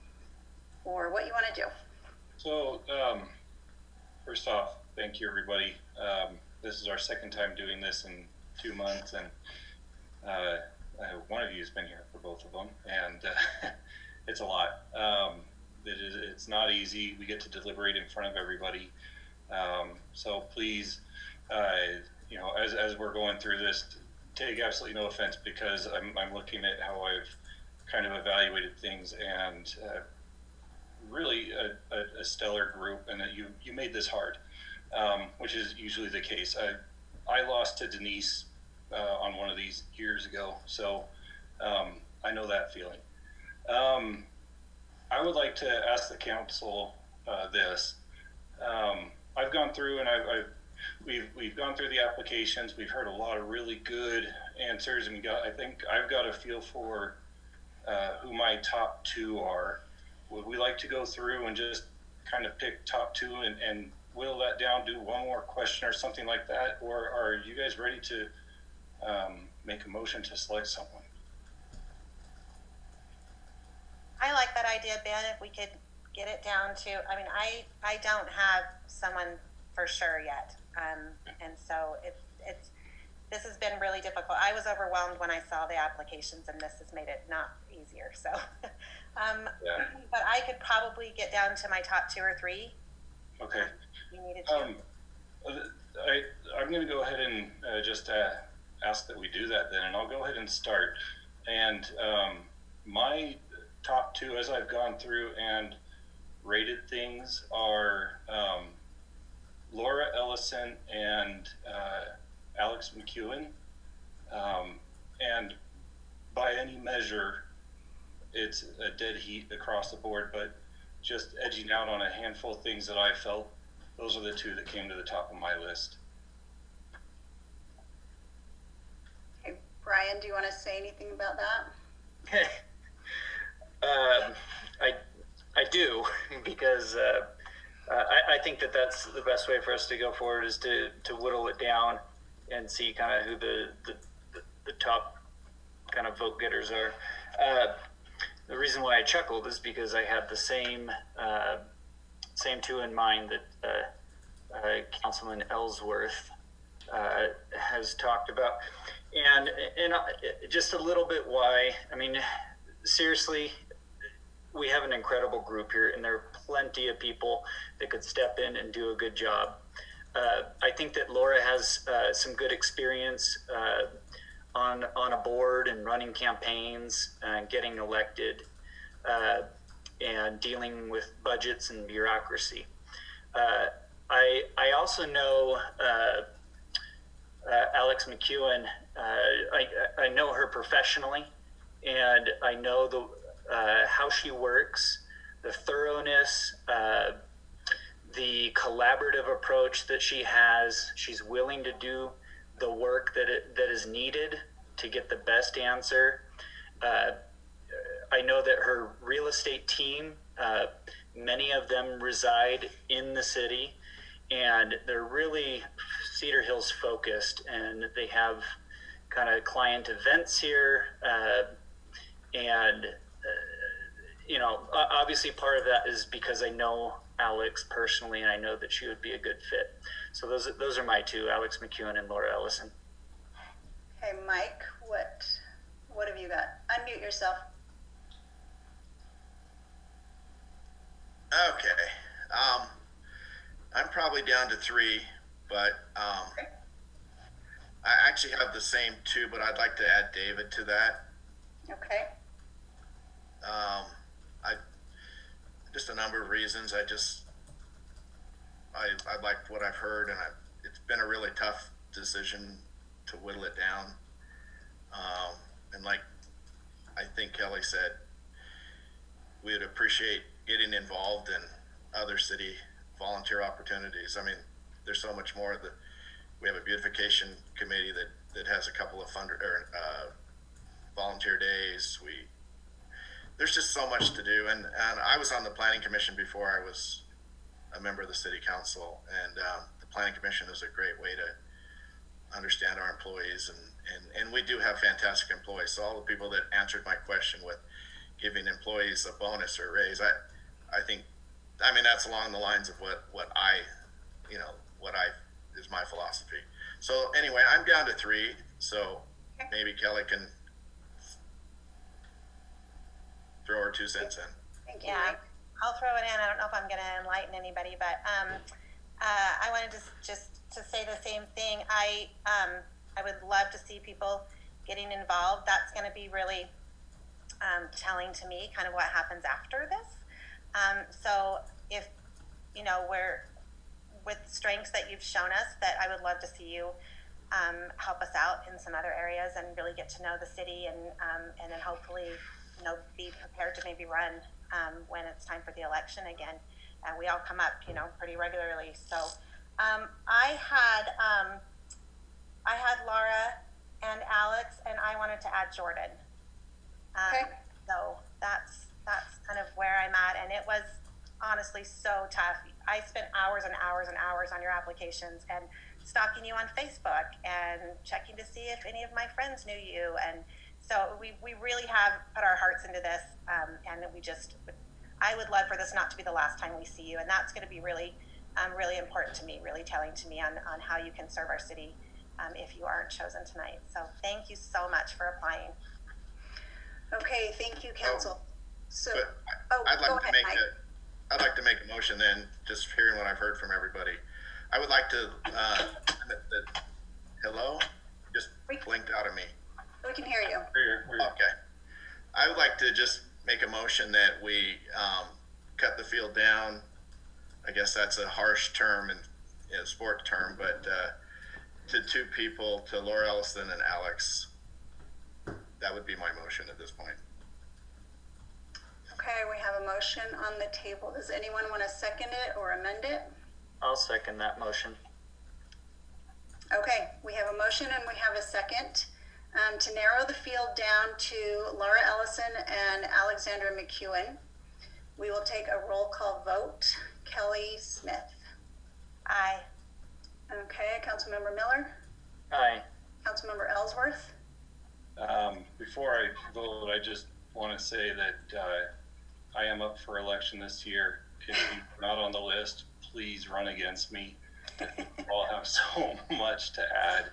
or what you want to do. So first off, thank you, everybody. This is our second time doing this in 2 months, and one of you has been here for both of them, and it's a lot. It's not easy. We get to deliberate in front of everybody. So please, as we're going through this, take absolutely no offense, because I'm looking at how I've kind of evaluated things, and really a stellar group, and that you made this hard, which is usually the case. I lost to Denise on one of these years ago, so I know that feeling. I would like to ask the council this. I've gone through, and we've gone through the applications. We've heard a lot of really good answers, and I think I've got a feel for who my top two are. Would we like to go through and just kind of pick top two and whittle that down, do one more question or something like that? Or are you guys ready to make a motion to select someone? I like that idea, Ben, if we could get it down to, I don't have someone for sure yet. And so this has been really difficult. I was overwhelmed when I saw the applications, and this has made it not easier. So, but I could probably get down to my top 2 or 3. Okay. You needed to. I'm going to go ahead and just ask that we do that then, and I'll go ahead and start. And my top 2, as I've gone through and rated things, are Laura Ellison and Alex McEwen. And by any measure, it's a dead heat across the board, but just edging out on a handful of things that I felt, those are the 2 that came to the top of my list. Okay, Brian, do you want to say anything about that? I do, because I think that's the best way for us to go forward, is to whittle it down and see kind of who the top kind of vote getters are. the reason why I chuckled is because I had the same two in mind that Councilman Ellsworth has talked about, and just a little bit why. I mean, seriously, we have an incredible group here, and there are plenty of people that could step in and do a good job. I think that Laura has some good experience on a board and running campaigns and getting elected and dealing with budgets and bureaucracy. I also know Alex McEwen. I know her professionally, and I know how she works, the thoroughness, the collaborative approach that she has. She's willing to do the work that is needed to get the best answer. I know that her real estate team, many of them reside in the city, and they're really Cedar Hills focused, and they have kind of client events here, and obviously part of that is because I know Alex personally, and I know that she would be a good fit. So those are my two, Alex McEwen and Laura Ellison. Okay, Mike, what have you got? Unmute yourself. Okay. I'm probably down to 3, but I actually have the same 2, but I'd like to add David to that. Okay. Just a number of reasons. I like what I've heard, and it's been a really tough decision to whittle it down. And like I think Kelly said, we would appreciate getting involved in other city volunteer opportunities. I mean, there's so much more. We have a beautification committee that has a couple of volunteer days. There's just so much to do, and I was on the planning commission before I was a member of the city council, and the planning commission is a great way to understand our employees, and we do have fantastic employees. So all the people that answered my question with giving employees a bonus or a raise, I think that's along the lines of what is my philosophy. So anyway, I'm down to 3, so maybe Kelly can throw her 2 cents in. Thank you. Yeah, I'll throw it in. I don't know if I'm going to enlighten anybody, but I wanted to say the same thing. I would love to see people getting involved. That's going to be really telling to me kind of what happens after this. So if, we're with strengths that you've shown us, that I would love to see you help us out in some other areas and really get to know the city, and then hopefully, be prepared to maybe run when it's time for the election again. We all come up, pretty regularly. So I had Laura and Alex, and I wanted to add Jordan. Okay. So that's kind of where I'm at, and it was honestly so tough. I spent hours and hours and hours on your applications and stalking you on Facebook and checking to see if any of my friends knew you, and so we really have put our hearts into this, and I would love for this not to be the last time we see you, and that's going to be really really important to me, really telling to me on how you can serve our city if you aren't chosen tonight. So thank you so much for applying. Okay, thank you, council. I'd like to make a motion then, just hearing what I've heard from everybody. I would like to, hello? Just blinked out of me. We can hear you. Okay. I would like to just make a motion that we cut the field down. I guess that's a harsh term and sport term, but to 2 people, to Laura Ellison and Alex. That would be my motion at this point. Okay, we have a motion on the table. Does anyone want to second it or amend it? I'll second that motion. Okay, we have a motion and we have a second to narrow the field down to Laura Ellison and Alexandra McEwen. We will take a roll call vote. Kelly Smith. Aye. Okay, Councilmember Miller. Aye. Councilmember Ellsworth. Before I vote, I just want to say that I am up for election this year. If you're not on the list, please run against me. I'll have so much to add.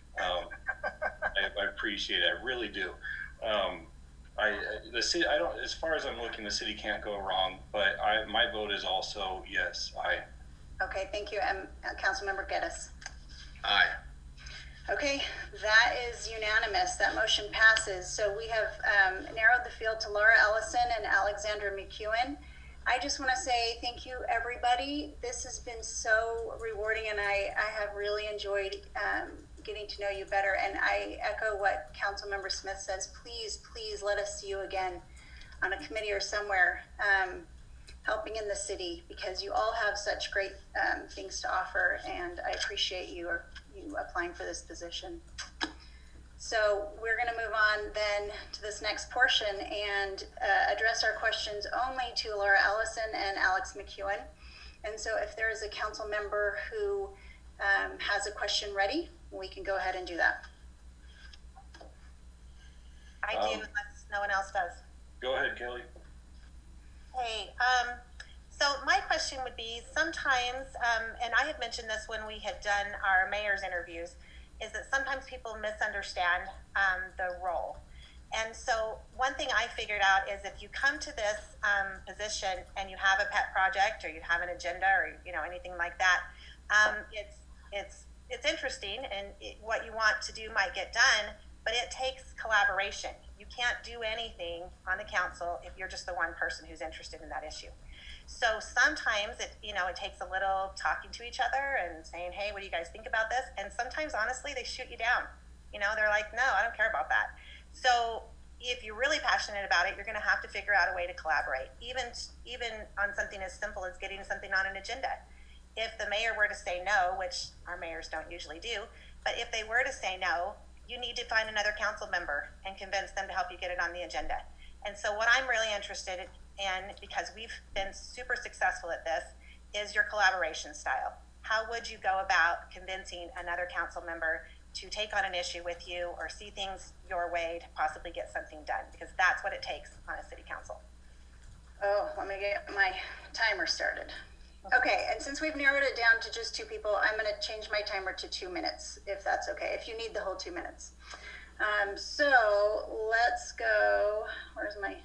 I appreciate it. I really do. The city. I don't. As far as I'm looking, the city can't go wrong. But my vote is also yes. Aye. Okay, thank you. Councilmember Geddes. Aye. Okay, that is unanimous. That motion passes. So we have narrowed the field to Laura Ellison and Alexandra McEwen. I just want to say thank you, everybody. This has been so rewarding, and I have really enjoyed getting to know you better. And I echo what Councilmember Smith says. Please, please let us see you again on a committee or somewhere helping in the city, because you all have such great things to offer, and I appreciate you applying for this position. So we're going to move on then to this next portion and address our questions only to Laura Ellison and Alex McEwen. And so if there is a council member who has a question ready, we can go ahead and do that. I do, unless no one else does. Go ahead, Kelly. Hey, so my question would be sometimes, and I had mentioned this when we had done our mayor's interviews, is that sometimes people misunderstand the role. And so one thing I figured out is if you come to this position and you have a pet project or you have an agenda or anything like that, it's interesting, and what you want to do might get done, but it takes collaboration. You can't do anything on the council if you're just the one person who's interested in that issue. So sometimes it takes a little talking to each other and saying, hey, what do you guys think about this? And sometimes, honestly, they shoot you down. They're like, no, I don't care about that. So if you're really passionate about it, you're going to have to figure out a way to collaborate, even on something as simple as getting something on an agenda. If the mayor were to say no, which our mayors don't usually do, but if they were to say no, you need to find another council member and convince them to help you get it on the agenda. And so what I'm really interested in, because we've been super successful at this, is your collaboration style. How would you go about convincing another council member to take on an issue with you or see things your way to possibly get something done? Because that's what it takes on a city council. Oh, let me get my timer started. Okay, and since we've narrowed it down to just 2 people, I'm going to change my timer to 2 minutes, if that's okay, if you need the whole 2 minutes. So let's go, where's my,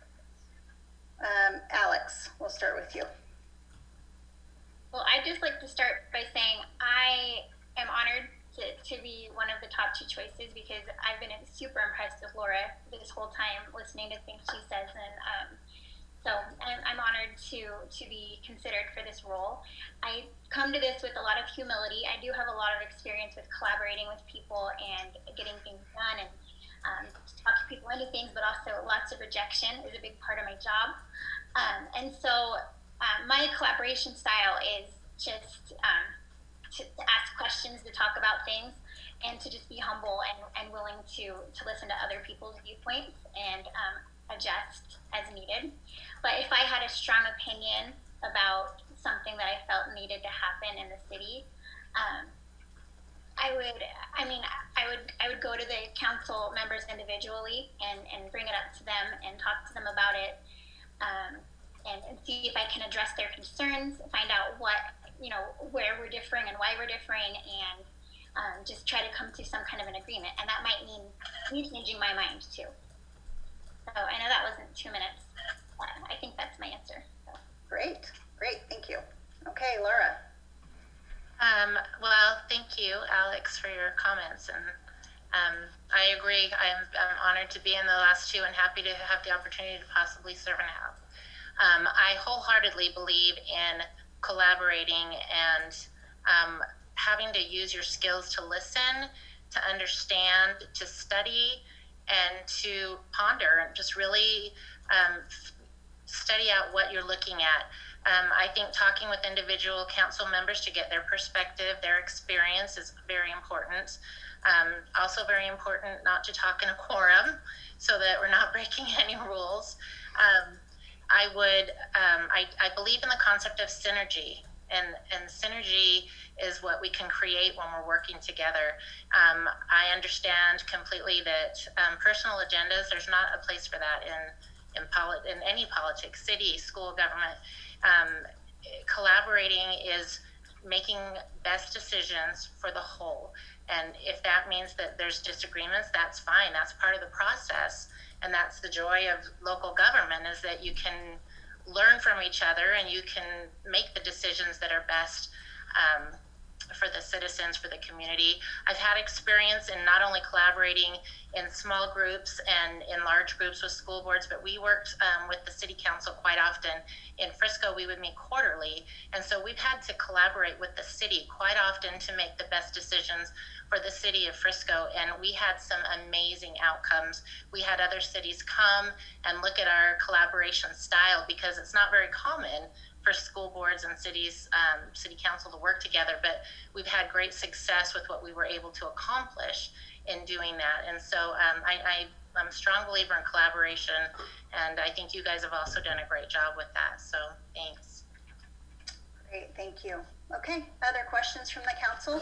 Alex, we'll start with you. Well, I'd just like to start by saying I am honored to be one of the top 2 choices, because I've been super impressed with Laura this whole time, listening to things she says, and so I'm honored to be considered for this role. I come to this with a lot of humility. I do have a lot of experience with collaborating with people and getting things done, and talking people into things, but also lots of rejection is a big part of my job. And so my collaboration style is just to ask questions, to talk about things, and to just be humble and willing to listen to other people's viewpoints and adjust as needed. But if I had a strong opinion about something that I felt needed to happen in the city, I would go to the council members individually and bring it up to them and talk to them about it, and see if I can address their concerns, find out where we're differing and why we're differing, and just try to come to some kind of an agreement. And that might mean me changing my mind too. So I know that wasn't 2 minutes. I think that's my answer. So. Great, thank you. Okay, Laura. Well, thank you, Alex, for your comments, and I agree. I'm honored to be in the last 2 and happy to have the opportunity to possibly serve and help. I wholeheartedly believe in collaborating and having to use your skills to listen, to understand, to study, and to ponder and just really study out what you're looking at. I think talking with individual council members to get their perspective, their experience is very important. Also very important not to talk in a quorum so that we're not breaking any rules. I believe in the concept of synergy, and synergy is what we can create when we're working together. I understand completely that personal agendas, there's not a place for that in any politics, city, school, government. Collaborating is making best decisions for the whole. And if that means that there's disagreements, that's fine. That's part of the process. And that's the joy of local government, is that you can learn from each other and you can make the decisions that are best for the citizens, for the community. I've had experience in not only collaborating in small groups and in large groups with school boards, but we worked with the city council quite often. In Frisco, we would meet quarterly. And so we've had to collaborate with the city quite often to make the best decisions for the city of Frisco. And we had some amazing outcomes. We had other cities come and look at our collaboration style, because it's not very common for school boards and cities, city council to work together, but we've had great success with what we were able to accomplish in doing that. And so I'm a strong believer in collaboration, and I think you guys have also done a great job with that. So thanks. Great, thank you. Okay, other questions from the council?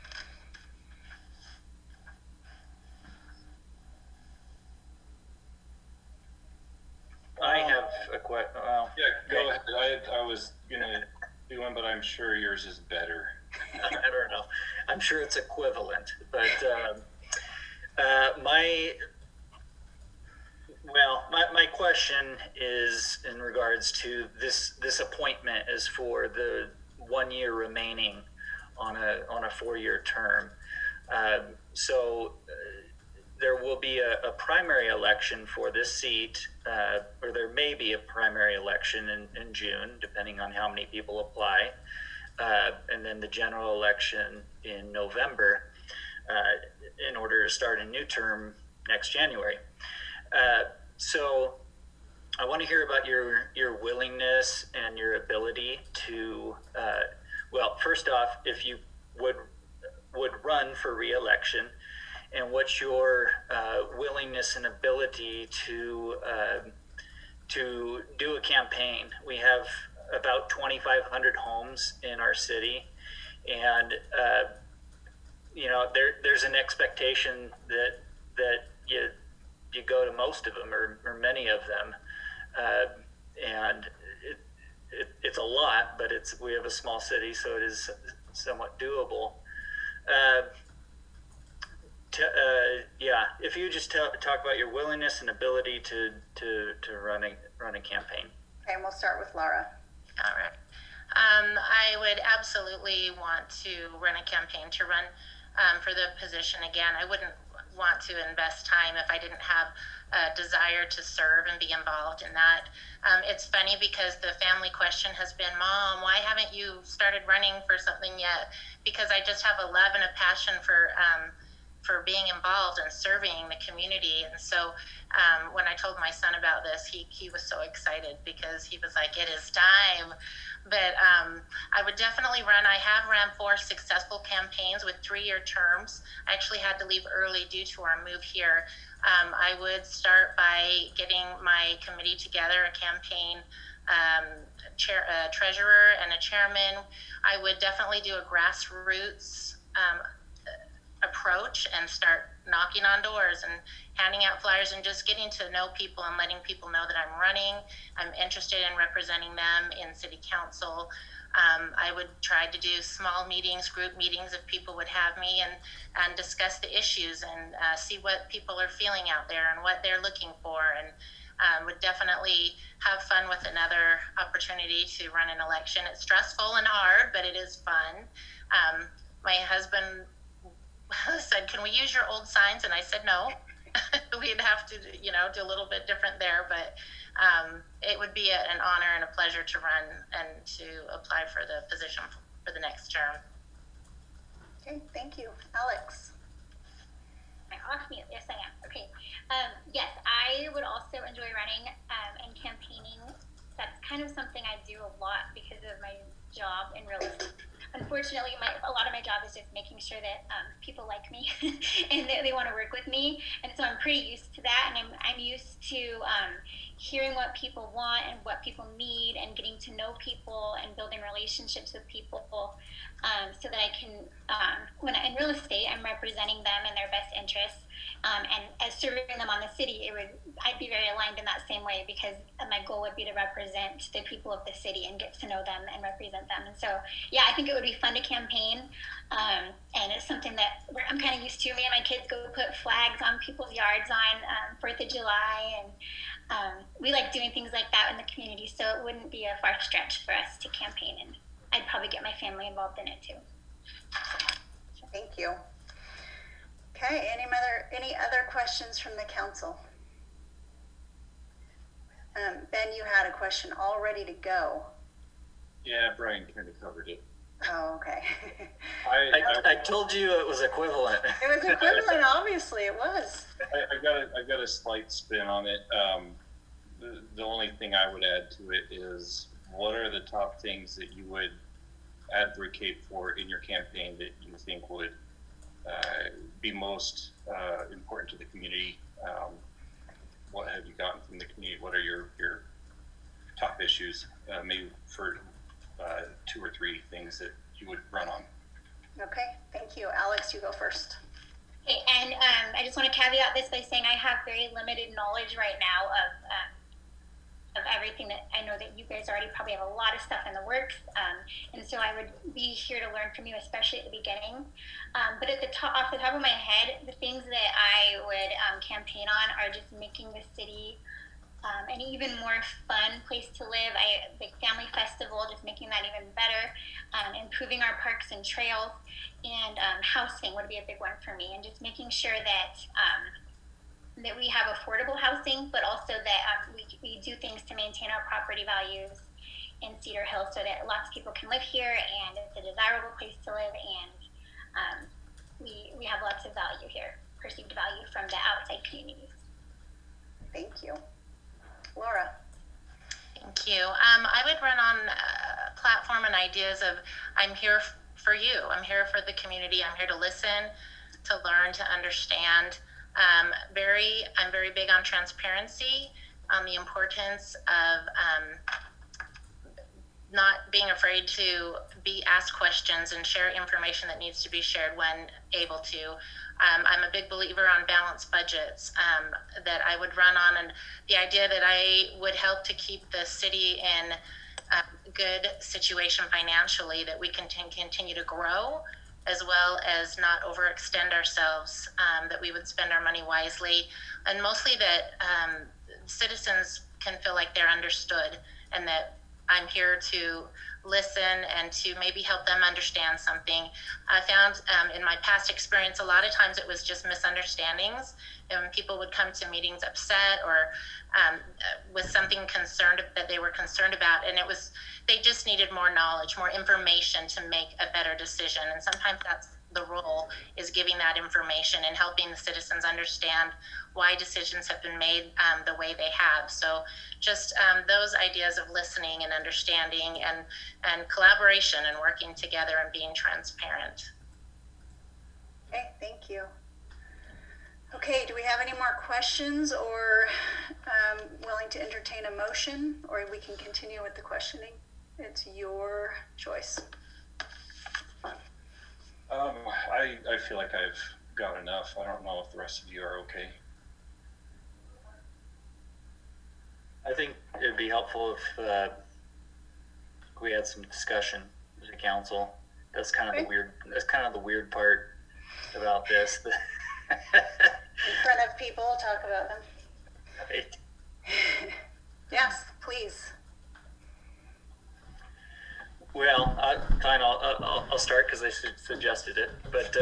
I have a question. Well, yeah, go ahead. I was gonna do one, but I'm sure yours is better. I don't know. I'm sure it's equivalent, but my question is in regards to this appointment is for the 1 year remaining on a 4-year term. So there will be a primary election for this seat, or there may be a primary election in June, depending on how many people apply, and then the general election in November, in order to start a new term next January. So I want to hear about your willingness and your ability to, first off, if you would run for re-election, and what's your willingness and ability to do a campaign. We have about 2,500 homes in our city, and there's an expectation that you go to most of them or many of them, and it's a lot, but we have a small city, so it is somewhat doable. If you just talk about your willingness and ability to run a campaign. Okay, and we'll start with Laura. All right. I would absolutely want to run a campaign to run for the position again. I wouldn't want to invest time if I didn't have a desire to serve and be involved in that. It's funny because the family question has been, Mom, why haven't you started running for something yet? Because I just have a love and a passion for being involved and serving the community. And so when I told my son about this, he was so excited because he was like, it is time. But I would definitely run. I have ran 4 successful campaigns with 3-year terms. I actually had to leave early due to our move here. I would start by getting my committee together, a campaign treasurer and a chairman. I would definitely do a grassroots approach and start knocking on doors and handing out flyers and just getting to know people and letting people know that I'm running. I'm interested in representing them in city council. I would try to do small meetings, group meetings, if people would have me, and discuss the issues and see what people are feeling out there and what they're looking for, and would definitely have fun with another opportunity to run an election. It's stressful and hard, but it is fun. My husband said, can we use your old signs? And I said, no. We'd have to, do a little bit different there, but it would be an honor and a pleasure to run and to apply for the position for the next term. Okay, thank you. Alex. Am I off mute? Yes, I am. Okay. Yes, I would also enjoy running and campaigning. That's kind of something I do a lot because of my job in real estate. Unfortunately, a lot of my job is just making sure that people like me and they want to work with me, and so I'm pretty used to that. And I'm used to hearing what people want and what people need and getting to know people and building relationships with people, so that I can, when in real estate, I'm representing them in their best interests, and as serving them on the city, I'd be very aligned in that same way, because my goal would be to represent the people of the city and get to know them and represent them. And so, yeah, I think it would be fun to campaign, and it's something that I'm kind of used to. Me and my kids go put flags on people's yards on 4th of July, and we like doing things like that in the community, so it wouldn't be a far stretch for us to campaign, and I'd probably get my family involved in it too. Thank you. Okay, any other questions from the council? Ben, you had a question all ready to go. Yeah, Brian kind of covered it. Oh, okay. I told you it was equivalent. It was equivalent, obviously it was. I've got a slight spin on it. The only thing I would add to it is, what are the top things that you would advocate for in your campaign that you think would be most important to the community? What have you gotten from the community? What are your top issues? Maybe for 2 or 3 things that you would run on. Okay, thank you. Alex, you go first. Okay, and I just want to caveat this by saying I have very limited knowledge right now of everything that I know that you guys already probably have a lot of stuff in the works, and so I would be here to learn from you, especially at the beginning. But off the top of my head, the things that I would campaign on are just making the city an even more fun place to live. The family festival, just making that even better, improving our parks and trails, and housing would be a big one for me, and just making sure that that we have affordable housing, but also that we do things to maintain our property values in Cedar Hill, so that lots of people can live here and it's a desirable place to live, and we have lots of value here, perceived value from the outside communities. Thank you. Laura. Thank you. I would run on a platform and ideas of, I'm here for you. I'm here for the community. I'm here to listen, to learn, to understand. I'm very big on transparency, on the importance of not being afraid to be asked questions and share information that needs to be shared when able to. I'm a big believer on balanced budgets that I would run on, and the idea that I would help to keep the city in a good situation financially, that we can continue to grow, as well as not overextend ourselves, that we would spend our money wisely, and mostly that citizens can feel like they're understood, and that I'm here to listen and to maybe help them understand something. I found in my past experience, a lot of times it was just misunderstandings, and people would come to meetings upset or with something that they were concerned about, and they just needed more knowledge, more information to make a better decision. And sometimes that's the role, is giving that information and helping the citizens understand why decisions have been made the way they have. So just those ideas of listening and understanding and collaboration and working together and being transparent. Okay, thank you. Okay, do we have any more questions, or willing to entertain a motion, or we can continue with the questioning? It's your choice. I feel like I've got enough. I don't know if the rest of you are okay. I think it'd be helpful if we had some discussion as a council. That's kind of the weird part about this. In front of people, talk about them. Right. Yes, please. Well, fine. I'll start because I suggested it. But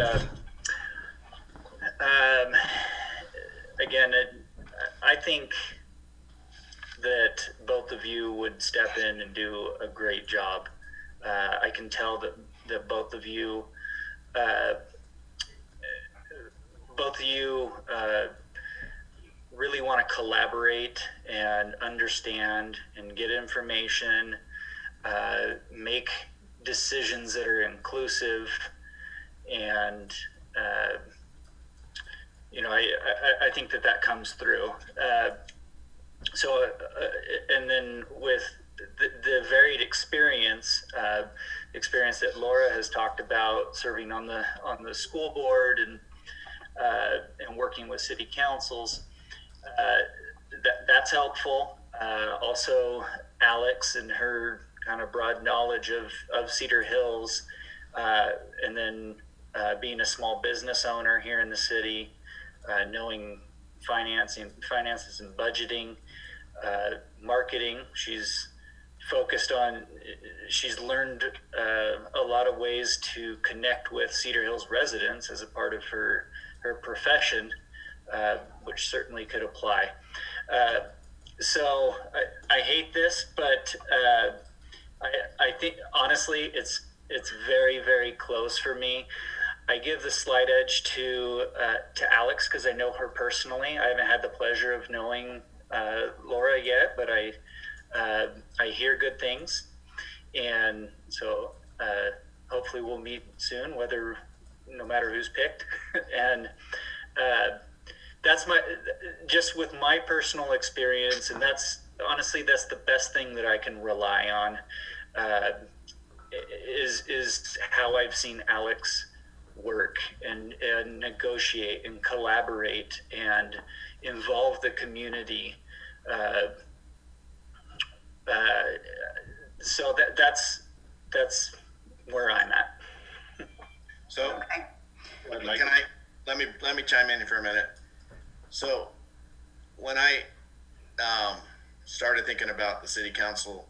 again, I think that both of you would step in and do a great job. I can tell that both of you really want to collaborate and understand and get information, make decisions that are inclusive, and I think that comes through. and then with the varied experience that Laura has talked about, serving on the school board and working with city councils, that's helpful. Also, Alex and her kind of broad knowledge of Cedar Hills, and then being a small business owner here in the city, knowing finances and budgeting, marketing. She's learned a lot of ways to connect with Cedar Hills residents as a part of her profession, which certainly could apply. So I hate this, but I think honestly it's very, very close for me. I give the slight edge to Alex because I know her personally. I haven't had the pleasure of knowing Laura yet, but I hear good things, and so hopefully we'll meet soon, no matter who's picked. And that's just with my personal experience, and that's the best thing that I can rely on, is how I've seen Alex work and negotiate and collaborate and involve the community. So that's where I'm at. So let me chime in for a minute. So when I started thinking about the city council,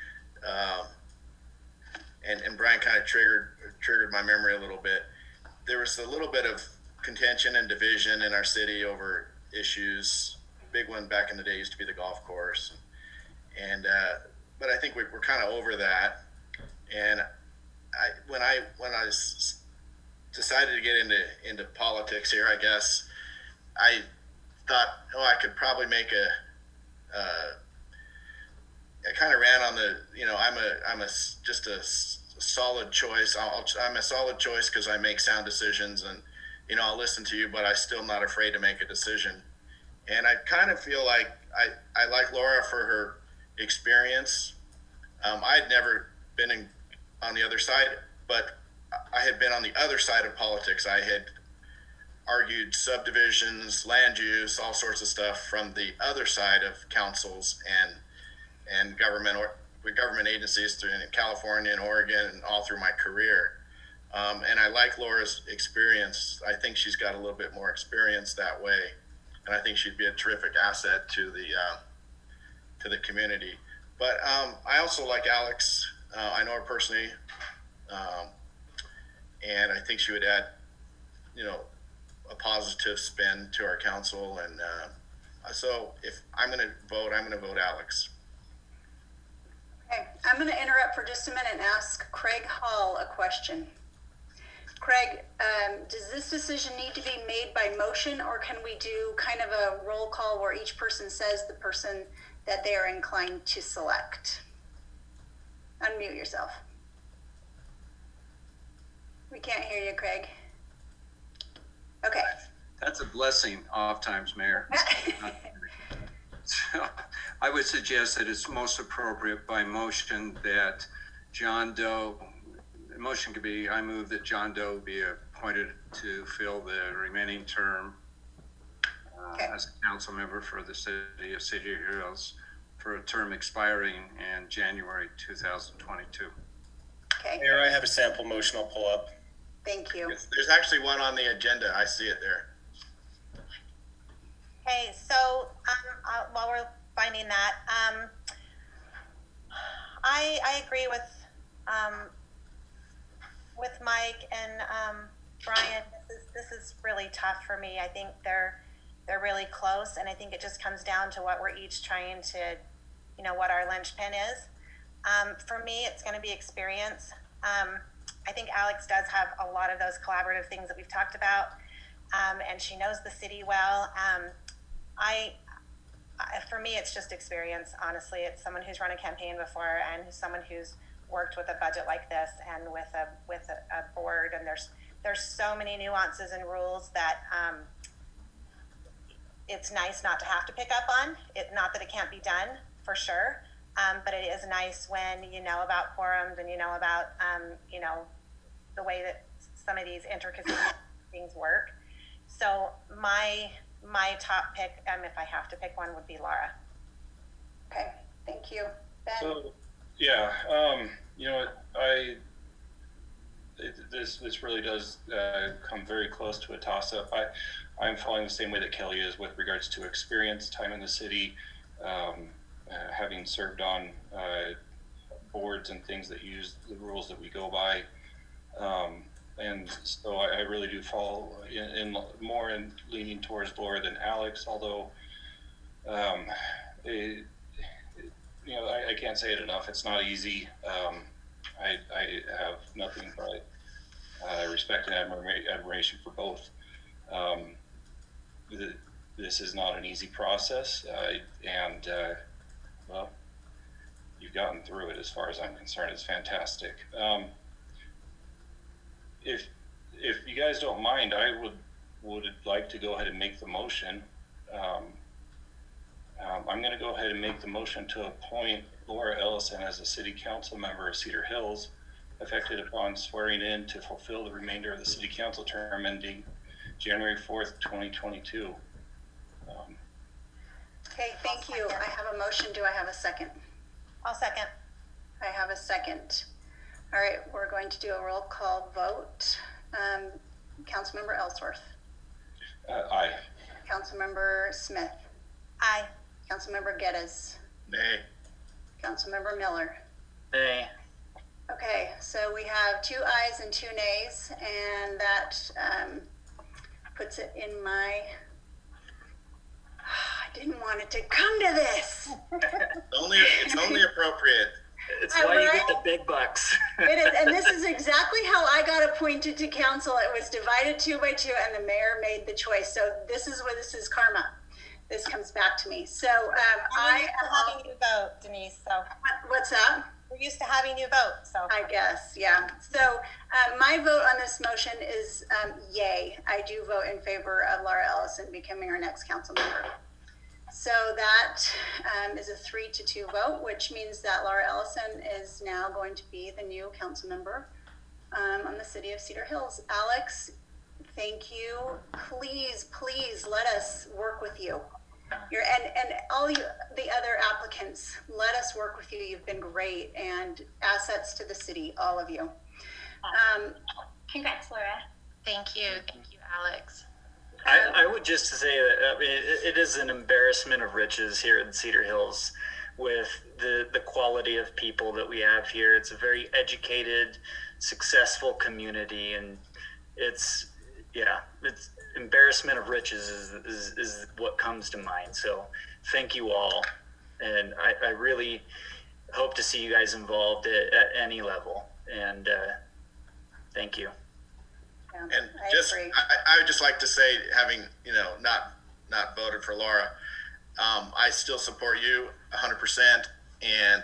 and Brian kind of triggered my memory a little bit, there was a little bit of contention and division in our city over issues. Big one back in the day used to be the golf course, but I think we're kind of over that. And when I decided to get into politics here, I guess I thought, I could probably make I kind of ran on the, I'm just a solid choice. I'm a solid choice because I make sound decisions, and I'll listen to you, but I'm still not afraid to make a decision. And I kind of feel like I like Laura for her experience. I'd never been on the other side, but I had been on the other side of politics. I had argued subdivisions, land use, all sorts of stuff from the other side of councils and government agencies in California and Oregon and all through my career. And I like Laura's experience. I think she's got a little bit more experience that way, and I think she'd be a terrific asset to the community. But I also like Alex. I know her personally, and I think she would add, a positive spin to our council. And so if I'm going to vote, I'm going to vote Alex. Okay, I'm going to interrupt for just a minute and ask Craig Hall a question. Craig, does this decision need to be made by motion, or can we do kind of a roll call where each person says the person that they are inclined to select? Unmute yourself. We can't hear you, Craig. Okay. That's a blessing oftentimes, Mayor. So I would suggest that it's most appropriate by motion that John Doe, the motion could be, I move that John Doe be appointed to fill the remaining term as a council member for the city of Cedar Hills for a term expiring in January 2022. Okay. Mayor, I have a sample motion I'll pull up. Thank you. There's actually one on the agenda. I see it there. Okay, so while we're finding that, I agree with Mike and Brian. This is really tough for me. I think they're really close, and I think it just comes down to what we're each trying to, what our linchpin is. For me, it's going to be experience. I think Alex does have a lot of those collaborative things that we've talked about, and she knows the city well. For me, it's just experience. Honestly, it's someone who's run a campaign before and someone who's worked with a budget like this and with a board. And there's so many nuances and rules that it's nice not to have to pick up on it. Not that it can't be done, for sure. But it is nice when you know about quorums and you know about, the way that some of these intricacies of things work. So my top pick, if I have to pick one, would be Laura. Okay, thank you. Ben? So, yeah, this really does come very close to a toss-up. I'm following the same way that Kelly is with regards to experience, time in the city, having served on boards and things that use the rules that we go by. And so I really do fall in more in leaning towards Laura than Alex, although I can't say it enough. It's not easy. I have nothing but respect and admiration for both. This is not an easy process, and well, you've gotten through it as far as I'm concerned. It's fantastic. If you guys don't mind, I would like to go ahead and make the motion. I'm going to go ahead and make the motion to appoint Laura Ellison as a city council member of Cedar Hills, effective upon swearing in to fulfill the remainder of the city council term ending January 4th, 2022. Okay, thank you. I have a motion. Do I have a second? I'll second. I have a second. All right, we're going to do a roll call vote. Councilmember Ellsworth. Aye. Councilmember Smith. Aye. Councilmember Geddes. Nay. Councilmember Miller. Nay. Okay, so we have 2 ayes and 2 nays, and that puts it in my... I didn't want it to come to this. It's only appropriate. It's why you get the big bucks. It is, and this is exactly how I got appointed to council. It was divided 2 by 2, and the mayor made the choice. So this is karma. This comes back to me. So we're used to having you vote, Denise. So what's that? We're used to having you vote. So I guess, yeah. So my vote on this motion is yay. I do vote in favor of Laura Ellison becoming our next council member. So that is a 3-2 vote, which means that Laura Ellison is now going to be the new council member on the city of Cedar Hills. Alex, thank you. Please let us work with you. And all the other applicants, let us work with you. You've been great and assets to the city, all of you. Congrats, Laura. Thank you, Alex. I would just say that it is an embarrassment of riches here in Cedar Hills with the quality of people that we have here. It's a very educated, successful community, and it's embarrassment of riches is what comes to mind. So thank you all, and I really hope to see you guys involved at any level, and thank you. And I would just like to say, having not voted for Laura, I still support you 100%, and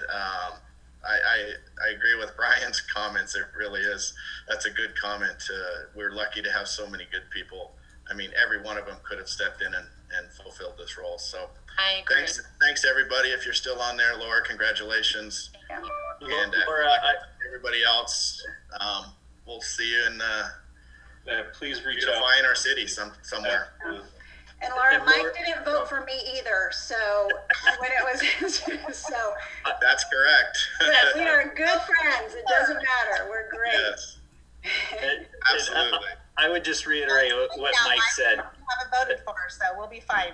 I agree with Brian's comments. It really is. That's a good comment. We're lucky to have so many good people. I mean, every one of them could have stepped in and fulfilled this role. So I agree. Thanks everybody. If you're still on there, Laura, congratulations. Yeah. And everybody else, we'll see you in please reach out. Beautifying our city somewhere. And Laura, Mike didn't vote for me either, so when it was so. That's correct. Yeah, we are good friends. It doesn't matter. We're great. Yes. Absolutely. I would just reiterate what Mike said. You haven't voted for her, so we'll be fine.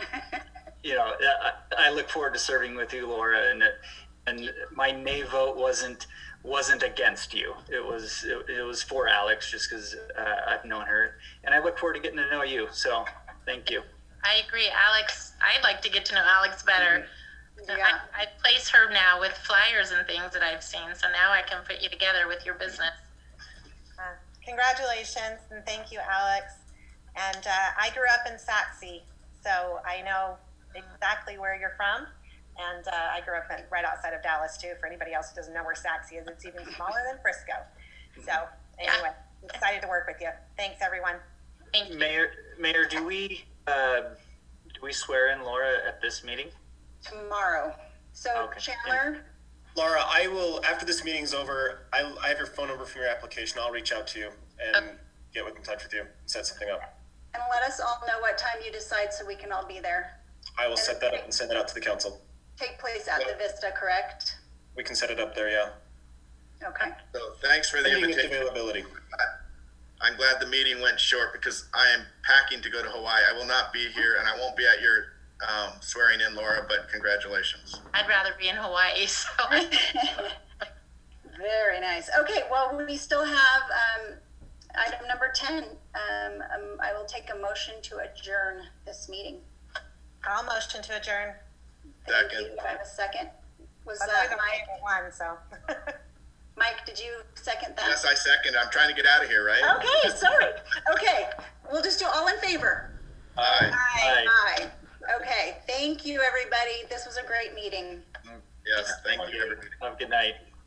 I look forward to serving with you, Laura, and my nay vote wasn't against you. It was for Alex, just because I've known her, and I look forward to getting to know you. So thank you. I agree, Alex. I'd like to get to know Alex better. Yeah. I place her now with flyers and things that I've seen, so now I can put you together with your business. Congratulations, and thank you, Alex. And I grew up in Saxe, so I know exactly where you're from. And I grew up right outside of Dallas, too. For anybody else who doesn't know where Saxe is, it's even smaller than Frisco. So anyway, excited to work with you. Thanks, everyone. Thank you. Mayor, do we Do we swear in Laura at this meeting? Tomorrow. So Okay. Chandler, Laura, I will, after this meeting's over, I have your phone number from your application. I'll reach out to you and get in touch with you, set something up. and let us all know what time you decide so we can all be there. I will set that up and send that out to the council. Take place at the Vista, correct? We can set it up there, yeah. Okay. So thanks for the Pending invitation. availability. I'm glad the meeting went short because I am packing to go to Hawaii. I will not be here, and I won't be at your swearing in, Laura, but congratulations. I'd rather be in Hawaii, so. Very nice. Okay, well, we still have item number 10. I will take a motion to adjourn this meeting. I'll motion to adjourn. Thank you. Do I have a second? Was I'm that the Mike? favorite one, so. Mike, did you second that? Yes, I second. I'm trying to get out of here, right? Okay, sorry. Okay, we'll just do all in favor. Aye. Aye. Okay, thank you, everybody. This was a great meeting. Yes, thank you, everybody. Have a good night.